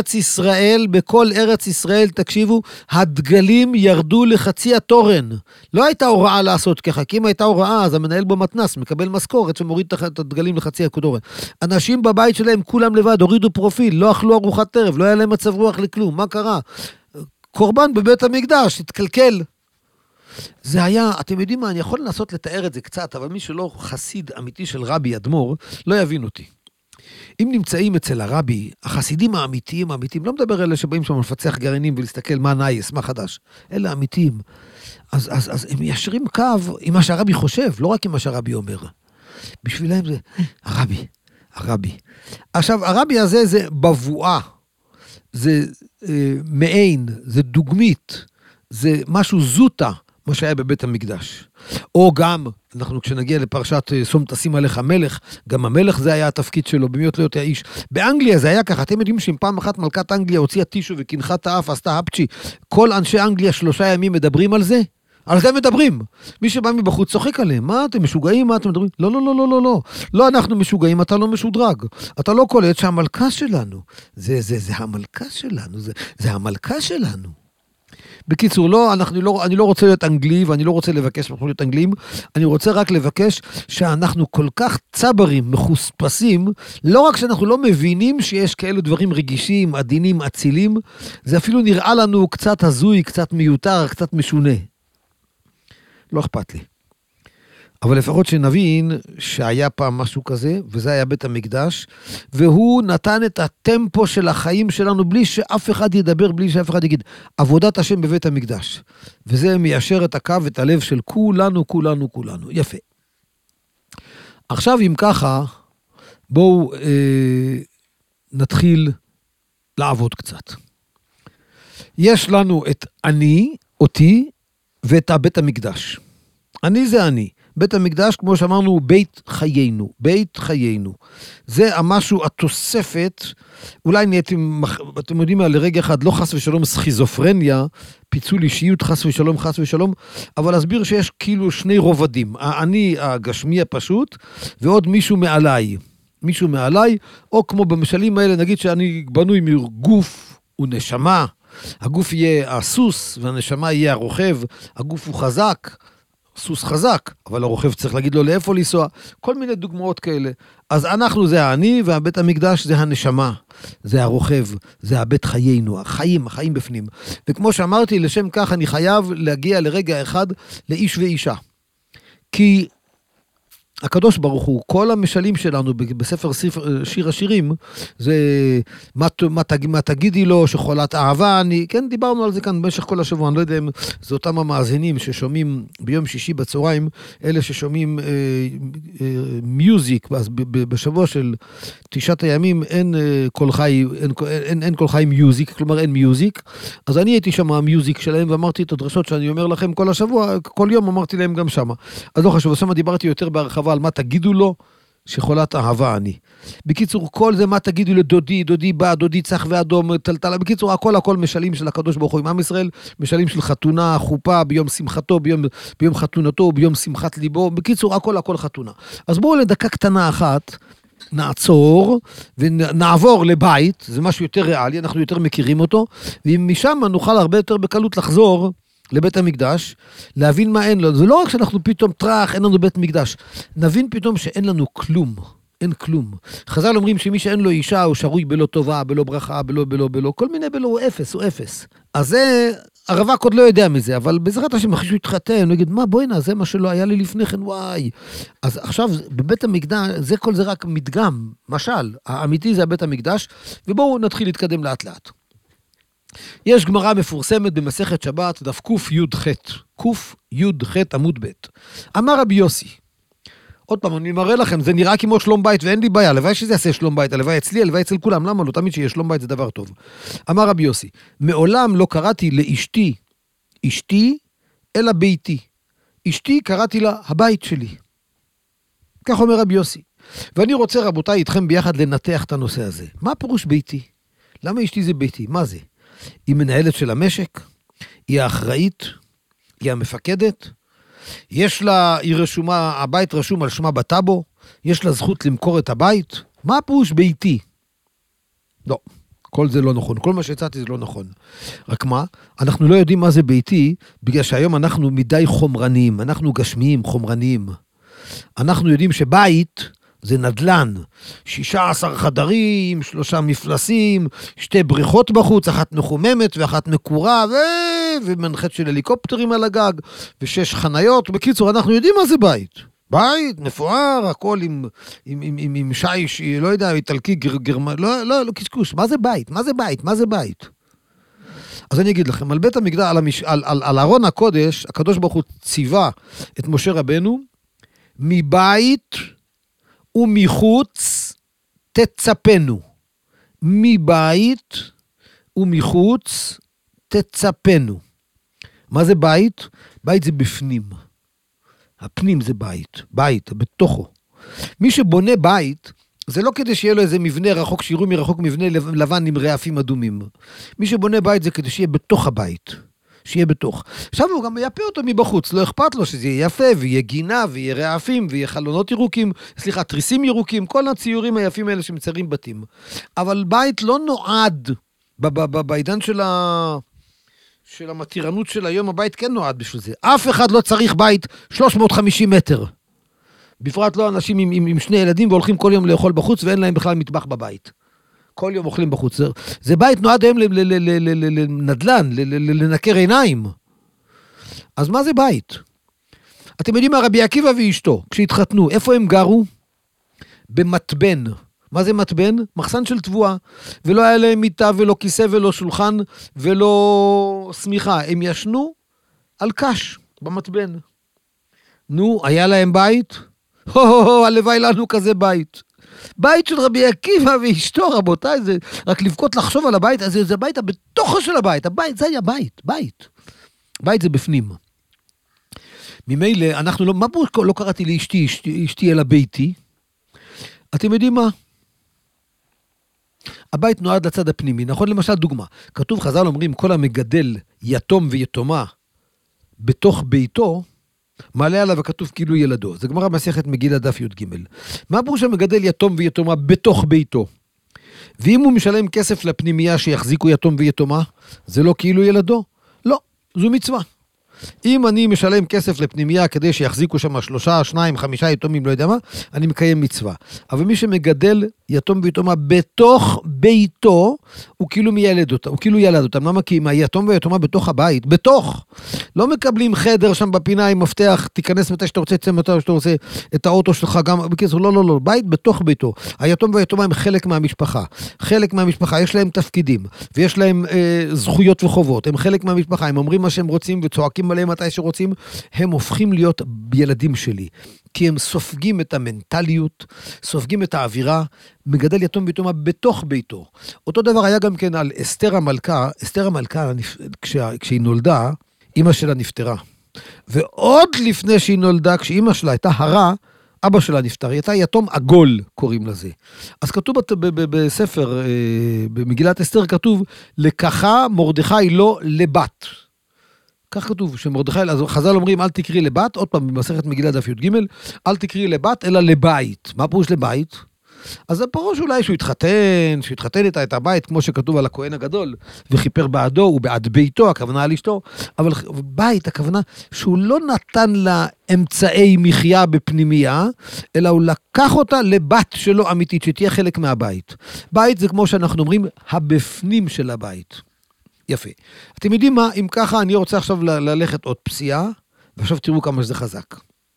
ארץ ישראל, תקשיבו, הדגלים ירדו לחצי התורן. לא הייתה הוראה לעשות ככה, כי אם הייתה הוראה, אז המנהל במתנס מקבל משכורת שמוריד את הדגלים לחצי התורן. אנשים בבית שלהם, כולם לבד, הורידו פרופיל, לא אכלו ארוחת ערב, לא היה להם מצב רוח לכלום, מה קרה? קורבן בבית המקדש, התקלקל. זה היה, אתם יודעים מה, אני יכול לנסות לתאר את זה קצת, אבל מי שלא חסיד אמיתי של רבי אדמו"ר, לא יבין אותי. אם נמצאים אצל הרבי, החסידים האמיתיים, לא מדבר אלה שבאים שם לפצח גרעינים ולהסתכל מה נייס, מה חדש, אלה אמיתיים. אז הם ישרים קו עם מה שהרבי חושב, לא רק עם מה שהרבי אומר. בשבילם זה, הרבי. עכשיו, הרבי הזה זה בבואה. זה מעין, זה דוגמית, זה משהו זוטה, מה שהיה בבית המקדש. או גם, אנחנו כשנגיע לפרשת שום תשים עליך מלך, גם המלך זה היה התפקיד שלו, במיות להיות האיש. באנגליה זה היה ככה, אתם יודעים שאם פעם אחת מלכת אנגליה הוציאה טישו וכינחה את האף, עשתה הפצ'י, כל אנשי אנגליה 3 ימים מדברים על זה? על זה מדברים. מי שבא מבחוץ צוחק עליהם. מה אתם משוגעים? מה אתם מדברים? לא. לא אנחנו משוגעים, אתה לא משודרג. אתה לא קולט שהמלכה שלנו. זה המלכה שלנו. זה המלכה שלנו. בקיצור, לא, אני לא רוצה להיות אנגלי, ואני לא רוצה לבקש להיות אנגלים, אני רוצה רק לבקש שאנחנו כל כך צברים, מחוספסים, לא רק שאנחנו לא מבינים שיש כאלו דברים רגישים, עדינים, אצילים, זה אפילו נראה לנו קצת הזוי, קצת מיותר, קצת משונה. לא אכפת לי. אבל לפחות שנבין שהיה פעם משהו כזה, וזה היה בית המקדש, והוא נתן את הטמפו של החיים שלנו, בלי שאף אחד ידבר, בלי שאף אחד יגיד, עבודת השם בבית המקדש. וזה מיישר את הקו, את הלב של כולנו, כולנו, כולנו. יפה. עכשיו, אם ככה, בואו נתחיל לעבוד קצת. יש לנו את אני, אותי, ואת בית המקדש. אני זה אני. בית המקדש, כמו שאמרנו, בית חיינו, בית חיינו. זה המשהו, התוספת, אולי נהייתם, אתם יודעים מה, לרגע אחד, לא חס ושלום סכיזופרניה, פיצול אישיות, חס ושלום, חס ושלום, אבל להסביר שיש כאילו שני רובדים, אני הגשמי הפשוט, ועוד מישהו מעליי. מישהו מעליי, או כמו במשלים האלה, נגיד שאני בנוי מגוף ונשמה, הגוף יהיה הסוס, והנשמה יהיה הרוכב, הגוף הוא חזק, סוס חזק, אבל הרוכב צריך להגיד לו לאיפה לנסוע, כל מיני דוגמאות כאלה. אז אנחנו זה האני, והבית המקדש זה הנשמה, זה הרוכב, זה הבית חיינו, החיים בפנים. וכמו שאמרתי, לשם כך אני חייב להגיע לרגע אחד לאיש ואישה. כי הקדוש ברוך הוא, כל המשלים שלנו בספר שיר השירים, זה מה תגידי לו שחולת אהבה, כן, דיברנו על זה כאן במשך כל השבוע, אני לא יודע אם זה אותם המאזינים ששומעים ביום שישי בצהריים, אלה ששומעים מיוזיק, אז בשבוע של 9 הימים אין כל חי מיוזיק, כלומר אין מיוזיק, אז אני הייתי שם המיוזיק שלהם, ואמרתי את הדרשות שאני אומר לכם כל השבוע, כל יום אמרתי להם גם שם. אז לא חשוב, שם דיברתי יותר בהרחבה על מה תגידו לו שחולת אהבה אני. בקיצור, כל זה מה תגידו לדודי, דודי בא, דודי צח ואדום, טלטלה. בקיצור, הכל משלים של הקדוש ברוך הוא עם עם ישראל, משלים של חתונה, חופה, ביום שמחתו, ביום חתונתו, ביום שמחת ליבו. בקיצור, הכל חתונה. אז בואו לדקה קטנה אחת, נעצור ונעבור לבית, זה משהו יותר ריאלי, אנחנו יותר מכירים אותו, ומשם נוכל הרבה יותר בקלות לחזור לבית המקדש, להבין מה אין לנו. זה לא רק שאנחנו פתאום טרח, אין לנו בית מקדש. נבין פתאום שאין לנו כלום. אין כלום. חז"ל אומרים שמי שאין לו אישה הוא שרוי בלא טובה, בלא ברכה, בלא, כל מיני בלא, הוא אפס. אז זה, הרווק עוד לא יודע מזה, אבל בעזרת השם, אחרי שהוא התחתן, הוא יגיד, מה בואי זה מה שלא היה לי לפני כן, וואי. אז עכשיו, בבית המקדש, כל זה רק מדגם, משל, האמיתי זה הבית המקדש, ובואו נתחיל להתקדם לאט לאט. יש גמרא מפורסמת במסכת שבת, דף ק"ח עמוד ב'. אמר רבי יוסי, עוד פעם, אני מראה לכם, זה נראה כמו שלום בית, ואין לי בעיה, הלוואי שזה יעשה שלום בית, הלוואי אצלי, הלוואי אצל כולם, למה לא? תמיד שיש שלום בית זה דבר טוב. אמר רבי יוסי, מעולם לא קראתי לאשתי, אשתי, אלא ביתי. אשתי קראתי לה הבית שלי. כך אומר רבי יוסי. ואני רוצה, רבותיי, איתכם ביחד לנתח את הנושא הזה. מה פירוש ביתי? למה אשתי זה ביתי? מה זה? היא מנהלת של המשק? היא האחראית? היא המפקדת? יש לה, היא רשומה, הבית רשום על שמה בטאבו? יש לה זכות למכור את הבית? מה פירוש ביתי? לא, כל זה לא נכון. כל מה שהצעתי זה לא נכון. רק מה? אנחנו לא יודעים מה זה ביתי, בגלל שהיום אנחנו מדי חומרניים, אנחנו גשמיים, חומרניים. אנחנו יודעים שבית זה נדלן, 16 חדרים, 3 מפלסים, 2 בריכות בחוץ, אחת מחוממת ואחת מקורה, ומנחת של הליקופטרים על הגג, ו6 חניות. בקיצור, אנחנו יודעים מה זה בית. בית, מפואר, הכל עם שיש, לא יודע, איטלקי, גרמני, לא, קשקוש. מה זה בית? מה זה בית? מה זה בית? אז אני אגיד לכם, על בית המקדש, על ארון הקודש, הקדוש ברוך הוא ציווה את משה רבנו, מבית ומחוץ תצפנו. מבית ומחוץ תצפנו. מה זה בית? בית זה בפנים. הפנים זה בית. בית, בתוכו. מי שבונה בית, זה לא כדי שיהיה לו איזה מבנה רחוק, שיראו מרחוק מבנה לבן עם רעפים אדומים. מי שבונה בית זה כדי שיהיה בתוך הבית. שיהיה בתוך. עכשיו הוא גם יפה אותו מבחוץ, לא אכפת לו שזה יהיה יפה, ויהיה גינה, ויהיה רעפים, ויהיה חלונות ירוקים, תריסים ירוקים, כל הציורים היפים האלה שמציירים בתים. אבל בית לא נועד, בעידן של המתירנות של היום, הבית כן נועד בשביל זה. אף אחד לא צריך בית 350 מטר. בפרט לא אנשים עם שני ילדים והולכים כל יום לאכול בחוץ ואין להם בכלל מטבח בבית. כל יום אוכלים בחוץ. זה בית נועד היום לנדלן, לנקר עיניים. אז מה זה בית? אתם יודעים מה, רבי עקיבא ואשתו, כשהתחתנו, איפה הם גרו? במטבן. מה זה מטבן? מחסן של תבואה. ולא היה להם מיטה ולא כיסא ולא שולחן ולא סמיכה. הם ישנו על קש במטבן. נו, היה להם בית? הלוואי לנו כזה בית. בית של רבי עקיבא ואשתו, רבותיי, זה רק לבכות לחשוב על הבית, אז זה בית בתוכו של הבית. הבית, זה היה בית, בית. בית זה בפנים. ממילא, אנחנו לא, מה פה לא קראתי לאשתי, אשתי אלא ביתי? אתם יודעים מה? הבית נועד לצד הפנימי, נכון? למשל דוגמה, כתוב חז"ל אומרים, כל המגדל יתום ויתומה בתוך ביתו, מעלה עליו וכתוב כאילו ילדו. זה גמרא מסכת מגילה דף י"ג. מה פירוש המגדל יתום ויתומה בתוך ביתו? ואם הוא משלם כסף לפנימייה שיחזיקו יתום ויתומה, זה לא כאילו ילדו? לא, זו מצווה. אם אני משלם כסף לפנימייה כדי שיחזיקו שם 3, 2, 5 יתומים, לא יודע מה, אני מקיים מצווה. אבל מי שמגדל יתום ויתומה בתוך ביתו, הוא כאילו מילד אותם, הוא כאילו ילד אותם. למה? כי אם היתום ויתומה בתוך הבית, בתוך, לא מקבלים חדר שם בפינה עם מפתח, תיכנס מתי שאתה רוצה, תצא מתי שאתה רוצה, את האוטו שלך גם, בקיצור, לא, בית בתוך ביתו. היתום והיתומה הם חלק מהמשפחה. חלק מהמשפחה, יש להם תפקידים, ויש להם זכויות וחובות. הם חלק מהמשפחה, הם אומרים מה שהם רוצים וצועקים עליהם מתי שרוצים, הם הופכים להיות ילדים שלי. כי הם סופגים את המנטליות, סופגים את האווירה, מגדל יתום ויתומה בתוך ביתו. אותו דבר היה גם כן על אסתר המלכה. אסתר המלכה, כשהיא נולדה, אמא שלה נפטרה. ועוד לפני שהיא נולדה, כשאמא שלה הייתה הרה, אבא שלה נפטר. היא הייתה יתום עגול, קוראים לזה. אז כתוב בספר, במגילת אסתר כתוב, לקחה מרדכי לא לבת. כך כתוב, שמרדכי, אז חז"ל אומרים, אל תקראי לבת, עוד פעם, במסכת מגילה דף י"ג, אל תקראי לבת, אלא לבית. מה פירוש לבית? אז הפירוש אולי שהוא התחתן איתה את הבית, כמו שכתוב על הכהן הגדול, וכיפר בעדו, ובעד ביתו, הכוונה על אשתו, אבל בית, הכוונה שהוא לא נתן לה אמצעי מחיה בפנימייה, אלא הוא לקח אותה לבת שלו אמיתית, שתהיה חלק מהבית. בית זה כמו שאנחנו אומרים, הבפנים של הבית. יפה. אתם יודעים מה? אם ככה, אני רוצה עכשיו ללכת עוד פסיעה, ועכשיו תראו כמה שזה חזק.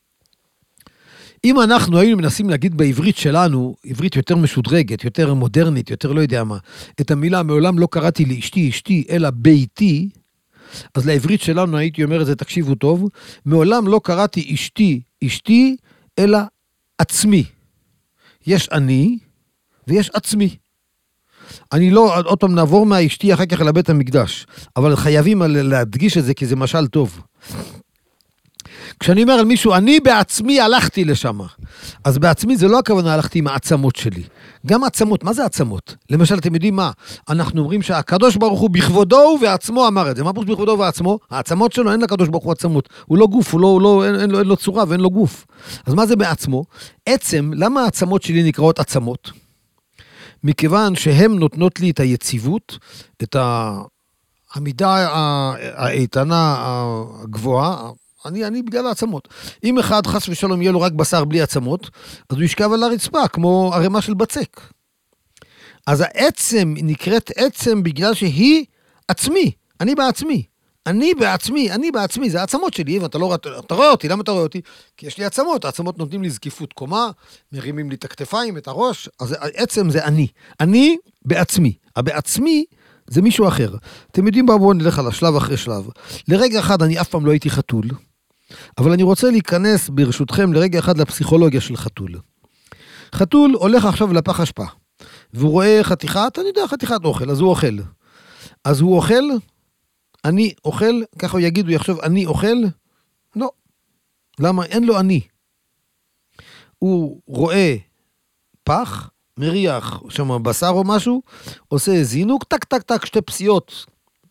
אם אנחנו היינו מנסים להגיד בעברית שלנו, עברית יותר משודרגת, יותר מודרנית, יותר לא יודע מה, את המילה מעולם לא קראתי לאשתי, אשתי, אלא ביתי, אז לעברית שלנו הייתי אומר את זה, תקשיבו טוב, מעולם לא קראתי אשתי, אשתי, אלא עצמי. יש אני, ויש עצמי. אני לא, עוד פעם נעבור מהאשתי אחר כך לבית המקדש, אבל חייבים להדגיש את זה כי זה משל טוב. כשאני אומר על מישהו, אני בעצמי הלכתי לשם, אז בעצמי זה לא הכוונה הלכתי עם העצמות שלי. גם העצמות, מה זה העצמות? למשל, אתם יודעים מה? אנחנו אומרים שהקדוש ברוך הוא בכבודו ועצמו אמר את זה. מה פירוש בכבודו ועצמו? העצמות שלו, אין לקדוש ברוך הוא עצמות. הוא לא גוף, אין לו צורה ואין לו גוף. אז מה זה בעצמו? עצם, למה העצמות שלי נקראות עצמות? מכיוון שהן נותנות לי את היציבות, את העמידה האיתנה הגבוהה, אני בגלל העצמות. אם אחד חס ושלום יהיה לו רק בשר בלי עצמות, אז הוא ישכב על הרצפה, כמו ערימה של בצק. אז העצם נקראת עצם בגלל שהיא עצמי, אני בעצמי. אני בעצמי, זה העצמות שלי, ואתה לא רואה אותי, למה אתה רואה אותי? כי יש לי עצמות, העצמות נותנים לי זקיפות קומה, מרימים לי את הכתפיים, את הראש, אז עצם זה אני בעצמי. הבעצמי זה מישהו אחר. אתם יודעים, בואו נלך על השלב אחרי שלב. לרגע אחד אני אף פעם לא הייתי חתול, אבל אני רוצה להיכנס ברשותכם לרגע אחד לפסיכולוגיה של חתול. חתול הולך עכשיו לפח אשפה, והוא רואה חתיכת אוכל, אז הוא אוכל. אז הוא אוכל, אני אוכל, ככה הוא יגיד, הוא יחשוב, אני אוכל? לא. למה? אין לו אני. הוא רואה פח, מריח שם בשר או משהו, עושה זינוק, טק טק טק, 2 פסיעות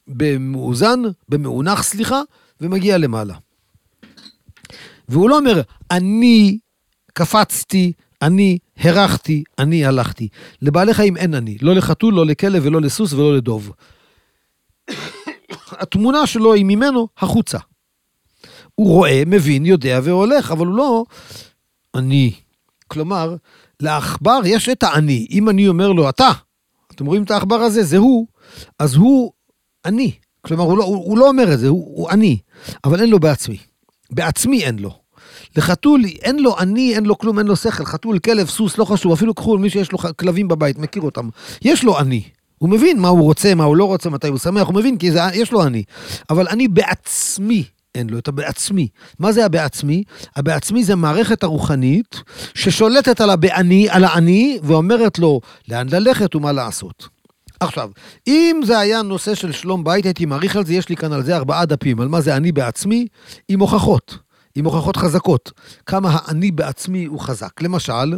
במאונח, ומגיע למעלה. והוא לא אומר, אני קפצתי, אני הרחתי, אני הלכתי. לבעלי חיים אין אני, לא לחתול, לא לכלב ולא לסוס ולא לדוב. התמונה שלו היא ממנו החוצה. הוא רואה, מבין, יודע והולך, אבל הוא לא אני. כלומר, לעכבר יש את האני. אם אני אומר לו, אתם רואים את העכבר הזה, זה הוא, אז הוא אני. כלומר, הוא לא אומר את זה, הוא אני, אבל אין לו בעצמי. בעצמי אין לו. לחתול אין לו אני, אין לו כלום, אין לו שכל. חתול, כלב, סוס, לא חשוב, אפילו קחו מי שיש לו כלבים בבית, מכיר אותם. יש לו אני. הוא מבין מה הוא רוצה, מה הוא לא רוצה, מתי הוא שמח, הוא מבין כי יש לו אני. אבל אני בעצמי אין לו את הבעצמי. מה זה הבעצמי? הבעצמי זה מערכת הרוחנית ששולטת על האני ואומרת לו לאן ללכת ומה לעשות. עכשיו, אם זה היה נושא של שלום בית, הייתי מעריך על זה, יש לי כאן על זה 4 דפים, על מה זה אני בעצמי, עם הוכחות חזקות. כמה האני בעצמי הוא חזק. למשל,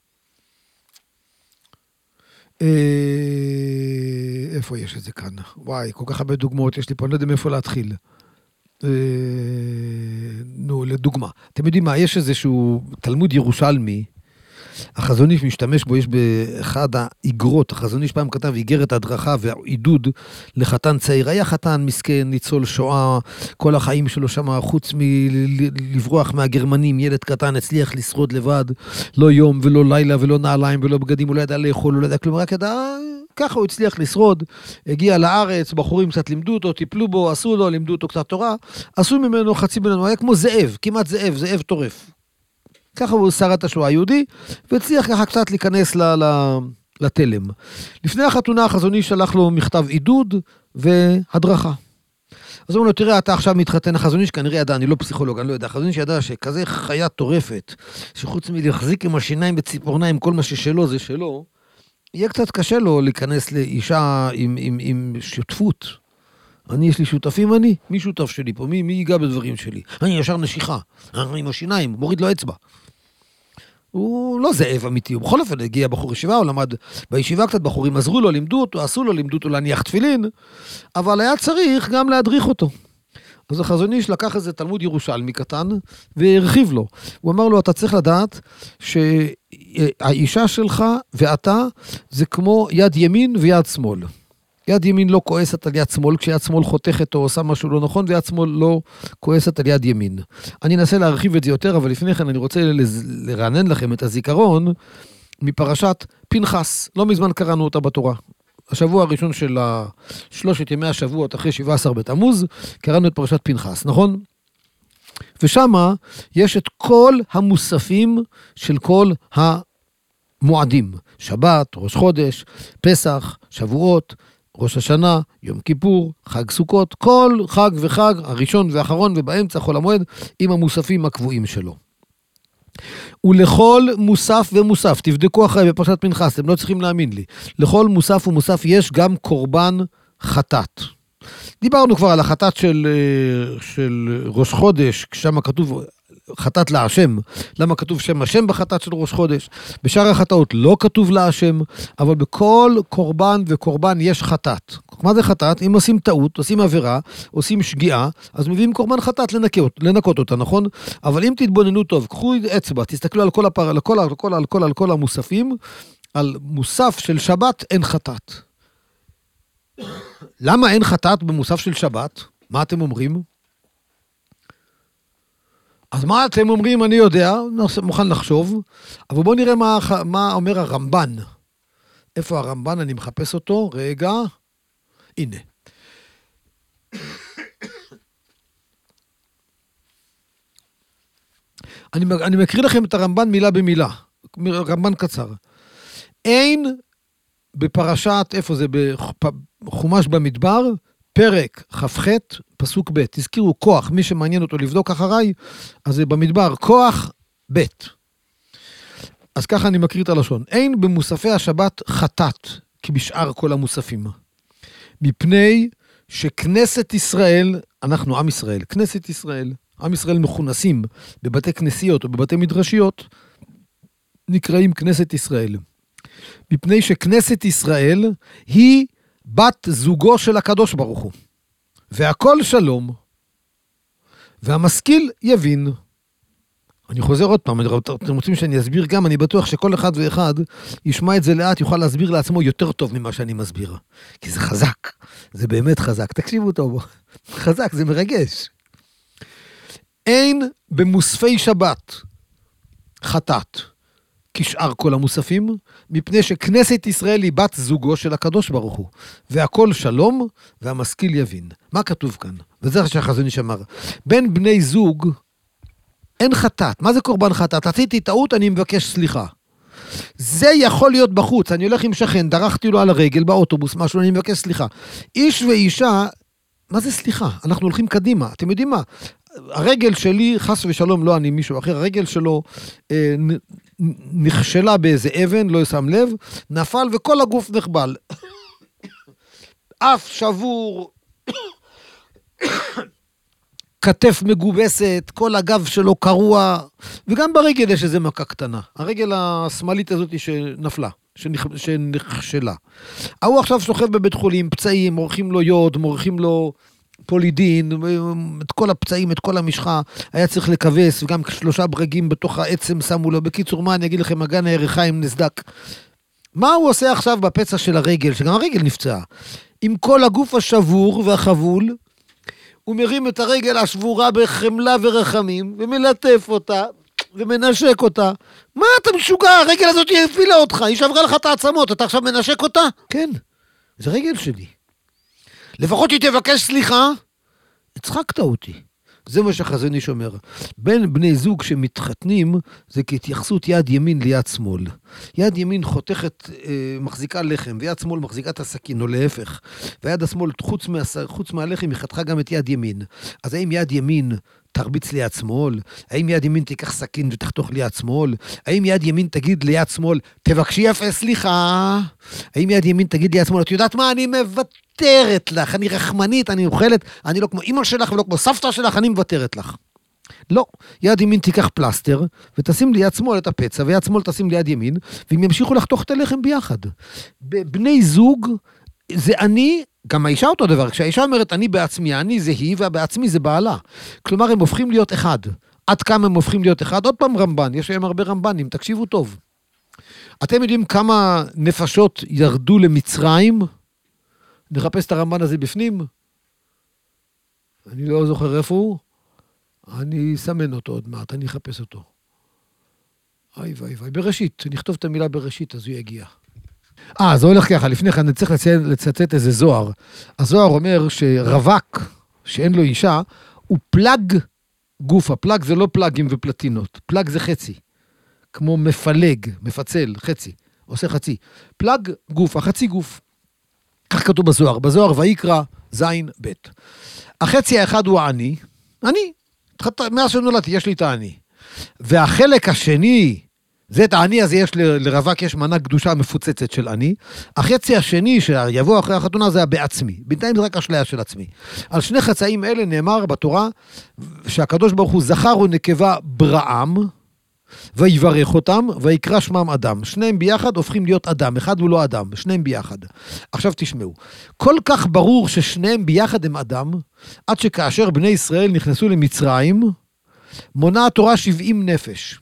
איפה יש את זה כאן? וואי, כל כך הרבה דוגמאות, יש לי פה, אני לא יודע מאיפה להתחיל. לדוגמה, אתם יודעים מה, יש איזשהו תלמוד ירושלמי, החזון איש משתמש בו, יש באחד האיגרות, החזון איש פעם כתב איגרת הדרכה ועידוד לחתן צעיר, היה חתן מסכן, ניצול שואה, כל החיים שלו שם, חוץ מלברוח מהגרמנים, ילד קטן הצליח לשרוד לבד, לא יום ולא לילה ולא נעליים ולא בגדים, הוא לא ידע לאכול, הוא לא ידע כלום, רק ידע, ככה הוא הצליח לשרוד, הגיע לארץ, בחורים קצת לימדו אותו, טיפלו בו, עשו לו, לימדו אותו קצת תורה, עשו ממנו חצי ממנו, היה כמו זאב, כמעט זאב טורף. ככה הוא שרד השואה היהודי, והצליח ככה קצת להיכנס לתלם. לפני החתונה החזון איש שלח לו מכתב עידוד והדרכה. אז הוא אומר לו, תראה, אתה עכשיו מתחתן, החזון איש כנראה ידע, אני לא פסיכולוג, אני לא יודע, החזון איש ידע שכזה חיה טורפת, שחוץ מלהחזיק עם השיניים וציפורניים, כל מה ששלו זה שלו, יהיה קצת קשה לו להיכנס לאישה עם שותפות. יש לי שותפים, מי שותף שלי פה? מי ייגע בדברים שלי? אני ישר נשיכה, עם השיניים, מוריד לו אצבע. הוא לא זאב אמיתי, הוא בכל אופן הגיע בחור ישיבה, הוא למד בישיבה קצת, בחורים עזרו לו, לימדו אותו להניח תפילין, אבל היה צריך גם להדריך אותו. אז החזון איש לקח איזה תלמוד ירושלמי קטן, והרחיב לו. הוא אמר לו, אתה צריך לדעת שהאישה שלך ואתה זה כמו יד ימין ויד שמאל. יד ימין לא כועסת על יד שמאל, כשיד שמאל חותכת או עושה משהו לא נכון, ויד שמאל לא כועסת על יד ימין. אני אנסה להרחיב את זה יותר, אבל לפני כן אני רוצה לרענן לכם את הזיכרון מפרשת פנחס. לא מזמן קראנו אותה בתורה. השבוע הראשון של 3 ימי השבועות, אחרי 17 בתמוז, קראנו את פרשת פנחס, נכון? ושמה יש את כל המוספים של כל המועדים. שבת, ראש חודש, פסח, שבועות, ראש השנה, יום כיפור, חג סוכות, כל חג וחג, הראשון והאחרון ובאמצע חול המועד, עם המוספים הקבועים שלו. ולכל מוסף ומוסף, תבדקו אחרי בפרשת פנחס, אתם לא צריכים להאמין לי, לכל מוסף ומוסף יש גם קורבן חטאת. דיברנו כבר על החטאת של ראש חודש, כשם כתוב חטאת להשם. למה כתוב שם השם בחטאת של ראש חודש? בשאר החטאות לא כתוב להשם, אבל בכל קורבן וקורבן יש חטאת. מה זה חטאת? אם עושים טעות, עושים עבירה, עושים שגיאה, אז מביאים קורבן חטאת לנקות אותה, נכון? אבל אם תתבוננו טוב, קחו אצבע, תסתכלו על כל המוספים, על מוסף של שבת אין חטאת. למה אין חטאת במוסף של שבת? מה אתם אומרים? אז מה אתם אומרים, אני יודע, מוכן לחשוב, אבל בואו נראה מה אומר הרמב"ן. איפה הרמב"ן? אני מחפש אותו, רגע, הנה. אני מקריא לכם את הרמב"ן מילה במילה, רמב"ן קצר. אין בפרשת, איפה זה, בחומש במדבר, פרק כ"ח, פסוק ב', תזכירו כוח, מי שמעניין אותו לבדוק אחריי, אז זה במדבר, כוח ב'. אז ככה אני מקריא את הלשון. אין במוספי השבת חטאת, כבשאר כל המוספים. מפני שכנסת ישראל, אנחנו עם ישראל, כנסת ישראל, עם ישראל מכונסים בבתי כנסיות או בבתי מדרשיות, נקראים כנסת ישראל. מפני שכנסת ישראל היא בת זוגו של הקדוש ברוך הוא. והכל שלום. והמשכיל יבין. אני חוזר עוד פעם, אתם רוצים שאני אסביר גם, אני בטוח שכל אחד ואחד ישמע את זה לאט, יוכל להסביר לעצמו יותר טוב ממה שאני מסביר. כי זה חזק, זה באמת חזק, תקשיבו טוב, חזק, זה מרגש. אין במוספי שבת חטאת כשאר כל המוספים, מפני שכנסת ישראל היא בת זוגו של הקדוש ברוך הוא, והכל שלום והמשכיל יבין. מה כתוב כאן? וזה שהחזון איש אמר, בין בני זוג אין חטאת. מה זה קורבן חטאת? עשיתי טעות, אני מבקש סליחה. זה יכול להיות בחוץ, אני הולך עם שכן, דרכתי לו על הרגל באוטובוס, משהו, אני מבקש סליחה. איש ואישה, מה זה סליחה? אנחנו הולכים קדימה, אתם יודעים מה? הרגל שלי, חס ושלום, לא אני מישהו אחר, הרגל שלו נכשלה באיזה אבן, לא שם לב, נפל וכל הגוף נחבל. אף שבור, כתף מגובסת, כל הגב שלו קרוע, וגם ברגל יש איזה מכה קטנה. הרגל השמאלית הזאת שנפלה, שנכשלה. הוא עכשיו שוכב בבית חולים, פצעים, מורחים לו יוד, מורחים לו פולידין, את כל הפצעים, את כל המשחה, היה צריך לכבס, וגם 3 ברגים בתוך העצם שמו לו. בקיצור, מה אני אגיד לכם, אגן הירכיים נסדק. מה הוא עושה עכשיו בפצע של הרגל, שגם הרגל נפצעה? עם כל הגוף השבור והחבול, הוא מרים את הרגל השבורה בחמלה ורחמים, ומלטף אותה, ומנשק אותה. מה אתה משוגע? הרגל הזאת היא הפילה אותך, היא שברה לך את העצמות, אתה עכשיו מנשק אותה? כן, זה רגל שלי. לפחות היא תבקש סליחה, הצחקת אותי. זה מה שהחזון איש אומר. בין בני זוג שמתחתנים, זה כהתייחסות יד ימין ליד שמאל. יד ימין חותכת, מחזיקה לחם, ויד שמאל מחזיקה את הסכין, או להפך. ויד השמאל, חוץ מהלחם, היא חתכה גם את יד ימין. אז האם יד ימין תרביץ ליד שמאל? האם יד ימין תיקח סכין ותחתוך ליד שמאל? האם יד ימין תגיד ליד שמאל, תבקשי יפה סליחה? האם יד ימין תגיד ליד שמאל, את יודעת מה, אני מוותרת לך, אני רחמנית, אני אוכלת, אני לא כמו אמא שלך ולא כמו סבתא שלך, אני מוותרת לך. לא, יד ימין תיקח פלסטר, ותשים ליד שמאל את הפצע, ויד שמאל תשים ליד ימין, והם ימשיכו לחתוך את הלחם ביחד. בבני זוג, זה אני, גם האישה אותו דבר, כשהאישה אומרת אני בעצמי, אני זה היא, והבעצמי זה בעלה. כלומר, הם הופכים להיות אחד. עד כמה הם הופכים להיות אחד? עוד פעם רמב"ן, יש להם הרבה רמב"נים, תקשיבו טוב. אתם יודעים כמה נפשות ירדו למצרים? נחפש את הרמב"ן הזה בפנים? אני לא זוכר איפה הוא. אני אסמן אותו עוד מעט, אני אחפש אותו. איי ואי ואי, בראשית, נכתוב את המילה בראשית, אז הוא יגיע. זה הולך ככה, לפני כן אני צריך לצטט איזה זוהר. הזוהר אומר שרווק, שאין לו אישה, הוא פלג גופה. פלג זה לא פלגים ופלטינות, פלג זה חצי. כמו מפלג, מפצל, חצי, עושה חצי. פלג גופה, חצי גוף. כך כתוב בזוהר. בזוהר ויקרא זין בית. החצי האחד הוא העני, אני. מאז שנולדתי, יש לי את העני. והחלק השני, זה את העני הזה, יש לרווק, יש מנה קדושה מפוצצת של עני. החצי השני שיבוא אחרי החתונה זה בעצמי. בינתיים זה רק אשליה של עצמי. על שני חצאים אלה נאמר בתורה, שהקדוש ברוך הוא זכר ונקבה בראם, ויברך אותם, ויקרא שמם אדם. שניהם ביחד הופכים להיות אדם. אחד הוא לא אדם, שניהם ביחד. עכשיו תשמעו. כל כך ברור ששניהם ביחד הם אדם, עד שכאשר בני ישראל נכנסו למצרים, מונה התורה 70 נפש.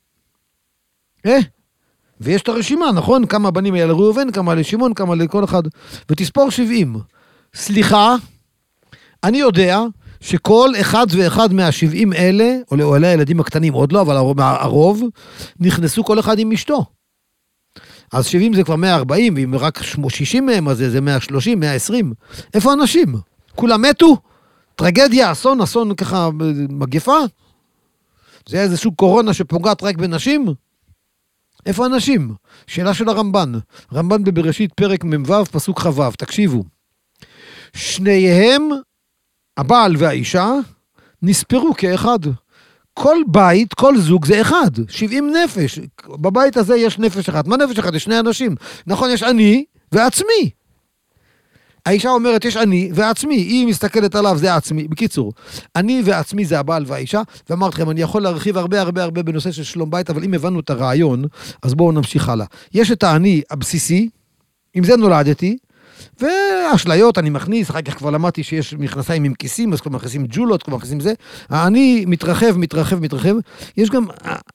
ויש את הרשימה, נכון? כמה בנים היה לראובן, כמה לשמעון, כמה לכל אחד. ותספור 70. סליחה, אני יודע שכל אחד ואחד מה70 אלה, או לאוהלי הילדים הקטנים עוד לא, אבל הרוב, נכנסו כל אחד עם אשתו. אז 70 זה כבר 140, ואם רק 60 מהם, אז זה 130, 120. איפה אנשים? כולם מתו? טרגדיה, אסון ככה, מגפה? זה איזשהו קורונה שפוגעת רק בנשים? איפה אנשים? שאלה של הרמב"ן. רמב"ן בבראשית פרק מ"ו פסוק כ"ו, תקשיבו. שניהם, הבעל והאישה, נספרו כאחד. כל בית, כל זוג זה אחד. 70 נפש. בבית הזה יש נפש אחת. מה נפש אחת? יש שני אנשים. נכון, יש אני ועצמי. האישה אומרת, יש אני ועצמי. היא מסתכלת עליו, זה עצמי. בקיצור, אני ועצמי זה הבעל והאישה. ואמרתי לכם, אני יכול להרחיב הרבה בנושא של שלום בית, אבל אם הבנו את הרעיון, אז בואו נמשיך הלאה. יש את האני הבסיסי, עם זה נולדתי, ואשליות אני מכניס, אחר כך כבר למדתי שיש מכנסיים עם כיסים, אז כבר מכניסים ג'ולות, כבר מכניסים זה. אני מתרחב, יש גם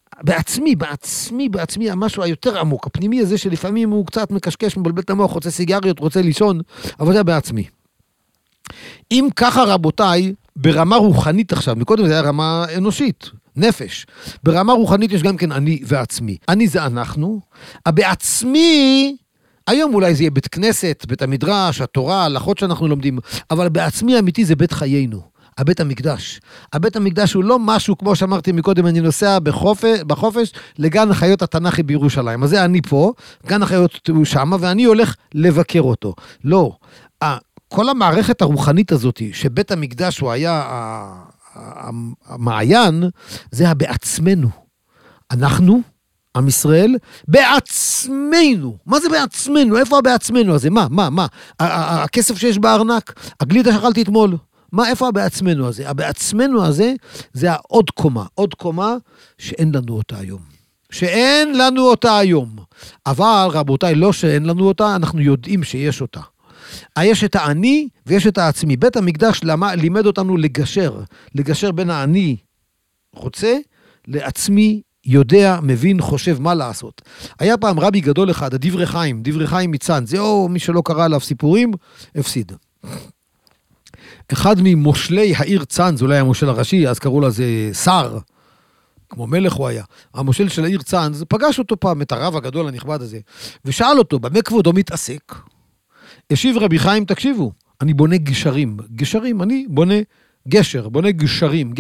בעצמי, המשהו היותר עמוק, הפנימי הזה שלפעמים הוא קצת מקשקש, מבלבל את המוח, רוצה סיגריות, רוצה לישון, אבל זה בעצמי. אם ככה רבותיי, ברמה רוחנית עכשיו, מקודם זה היה רמה אנושית, נפש. ברמה רוחנית יש גם כן אני ועצמי. אני זה אנחנו, בעצמי, היום אולי זה יהיה בית כנסת, בית המדרש, התורה, הלכות שאנחנו לומדים, אבל בעצמי אמיתי זה בית חיינו, הבית המקדש. הבית המקדש הוא לא משהו, כמו שאמרתי מקודם, אני נוסע בחופש לגן החיות התנ"כי בירושלים. אז זה אני פה, גן החיות הוא שם, ואני הולך לבקר אותו. לא, כל המערכת הרוחנית הזאת, שבית המקדש הוא היה המעיין, זה בעצמנו. אנחנו, עם ישראל, בעצמנו. מה זה בעצמנו? איפה בעצמנו הזה? מה? הכסף שיש בארנק, הגלידה שאכלתי אתמול. איפה בעצמנו הזה? בעצמנו הזה זה העוד קומה. עוד קומה שאין לנו אותה היום. אבל רבותיי, לא שאין לנו אותה, אנחנו יודעים שיש אותה. יש את האני ויש את העצמי. בית המקדש לימד אותנו לגשר בין האני רוצה לעצמי יודע, מבין, חושב מה לעשות. היה פעם רבי גדול אחד, דברי חיים מצאנז, זהו מי שלא קרא עליו סיפורים, הפסיד. אחד ממושלי העיר צאנז, אולי המושל הראשי, אז קראו לזה שר, כמו מלך הוא היה. המושל של העיר צאנז פגש אותו פעם, את הרב הגדול הנכבד הזה, ושאל אותו, במה כבודו מתעסק? השיב רבי חיים, תקשיבו, אני בונה גשרים, אני בונה גשרים.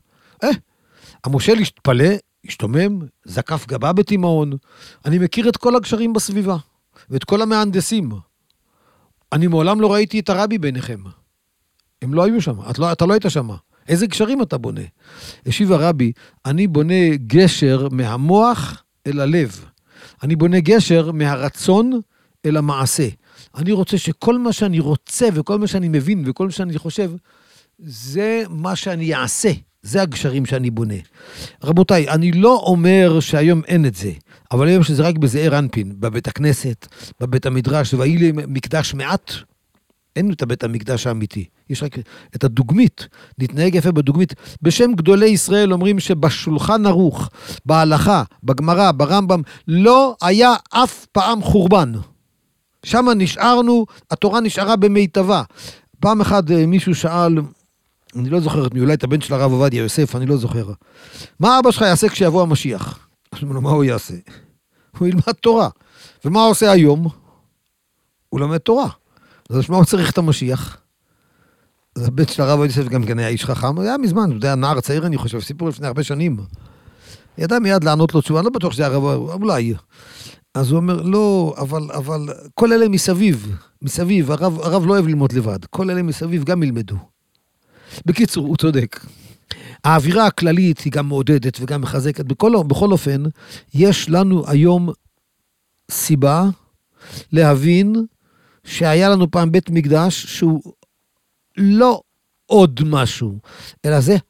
המושל השתפלא, השתומם, זקף גבה בתימהון, אני מכיר את כל הגשרים בסביבה, ואת כל המהנדסים. אני מעולם לא ראיתי את הרבי ביניכם. הם לא היו שם, אתה לא היית שם. איזה גשרים אתה בונה? השיב הרבי, אני בונה גשר מהמוח אל הלב. אני בונה גשר מהרצון אל המעשה. אני רוצה שכל מה שאני רוצה, וכל מה שאני מבין, וכל מה שאני חושב, זה מה שאני אעשה. זה הגשרים שאני בונה. רבותיי, אני לא אומר שהיום אין את זה, אבל היום שזה רק בזעיר אנפין, בבית הכנסת, בבית המדרש, והיא לי מקדש מעט, אין את הבית המקדש האמיתי. יש רק את הדוגמית, נתנהג יפה בדוגמית. בשם גדולי ישראל אומרים שבשולחן ערוך, בהלכה, בגמרא, ברמב"ם, לא היה אף פעם חורבן. שם נשארנו, התורה נשארה במיטבה. פעם אחת מישהו שאל, אני לא זוכר, אולי את הבן של הרב עובדיה יוסף, אני לא זוכר. מה אבא שלך יעשה כשיבוא המשיח? אז הוא אומר, מה הוא יעשה? הוא ילמד תורה. ומה הוא עושה היום? הוא לומד תורה. אז מה הוא צריך את המשיח? אז הבן של הרב עובדיה יוסף גם כן היה איש חכם, הוא היה מזמן, הוא יודע, נער צעיר אני חושב, סיפור לפני הרבה שנים. ידע מיד לענות לו תשובה, אני לא בטוח שזה הרב, אולי. אז הוא אומר, לא, אבל כל אלה מסביב, הרב לא אוהב ללמוד לבד, כל אלה מסביב גם ילמדו. בקיצור, הוא צודק. האווירה הכללית היא גם מעודדת וגם מחזקת. בכל אופן, יש לנו היום סיבה להבין שהיה לנו פעם בית מקדש שהוא לא עוד משהו, אלא זה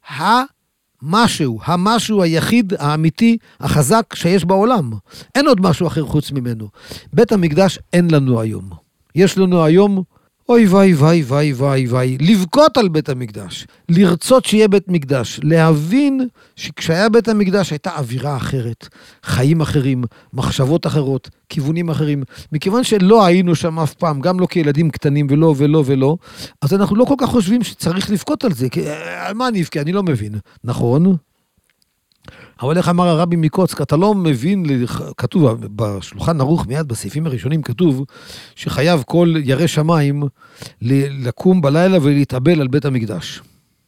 המשהו היחיד, האמיתי, החזק שיש בעולם. אין עוד משהו אחר חוץ ממנו. בית המקדש אין לנו היום. יש לנו היום אוי ואי, לבכות על בית המקדש, לרצות שיהיה בית מקדש, להבין שכשהיה בית המקדש הייתה אווירה אחרת, חיים אחרים, מחשבות אחרות, כיוונים אחרים, מכיוון שלא היינו שם אף פעם, גם לא כילדים קטנים ולא, אז אנחנו לא כל כך חושבים שצריך לבכות על זה, על מה אני אבכה? אני לא מבין, נכון? אבל איך אמר הרבי מקוצק, אתה לא מבין, כתוב בשולחן ערוך מיד בסעיפים הראשונים כתוב שחייב כל ירא שמיים לקום בלילה ולהתאבל על בית המקדש.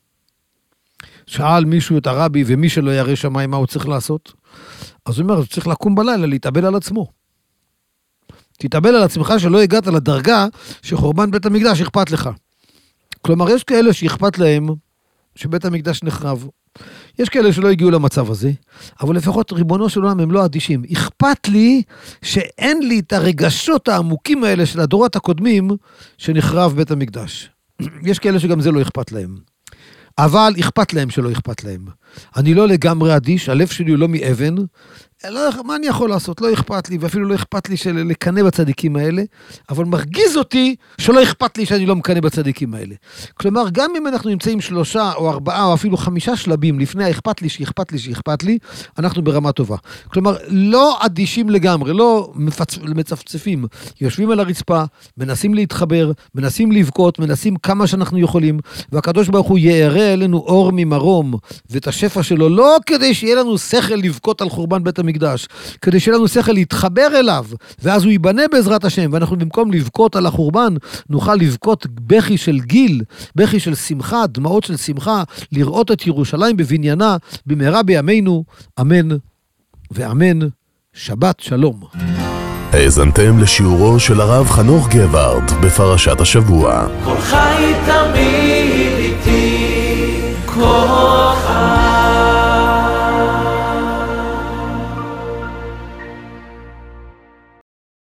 שאל מישהו את הרבי ומי שלא ירא שמיים מה הוא צריך לעשות? אז הוא אומר, הוא צריך לקום בלילה להתאבל על עצמו. תתאבל על עצמך שלא הגעת לדרגה שחורבן בית המקדש אכפת לך. כלומר, יש כאלה שאכפת להם שבית המקדש נחרב. יש כאלה שלא הגיעו למצב הזה, אבל לפחות ריבונו של עולם הם לא אדישים. אכפת לי שאין לי את הרגשות העמוקים האלה של הדורות הקודמים שנחרב בית המקדש. יש כאלה שגם זה לא אכפת להם. אבל אכפת להם שלא אכפת להם. אני לא לגמרי אדיש, הלב שלי הוא לא מאבן, מה אני יכול לעשות? לא אכפת לי, ואפילו לא אכפת לי לקנא בצדיקים האלה, אבל מרגיז אותי שלא אכפת לי שאני לא מקנא בצדיקים האלה. כלומר, גם אם אנחנו נמצאים 3 או 4 או אפילו 5 שלבים לפני האכפת לי, שאכפת לי, אנחנו ברמה טובה. כלומר, לא אדישים לגמרי, לא מצפצפים, יושבים על הרצפה, מנסים להתחבר, מנסים לבכות, מנסים כמה שאנחנו יכולים, והקדוש ברוך הוא יערה אלינו אור ממרום, ואת השפע שלו, לא כדי שיהיה לנו שכל לבכות על חורבן בית המקדש, כדי שיהיה לנו שכל להתחבר אליו, ואז הוא ייבנה בעזרת השם, ואנחנו במקום לבכות על החורבן, נוכל לבכות בכי של גיל, בכי של שמחה, דמעות של שמחה, לראות את ירושלים בבניינה, במהרה בימינו, אמן ואמן. שבת שלום. האזנתם לשיעורו של הרב חנוך גבארד בפרשת השבוע. כל חי תמיד איתי, כל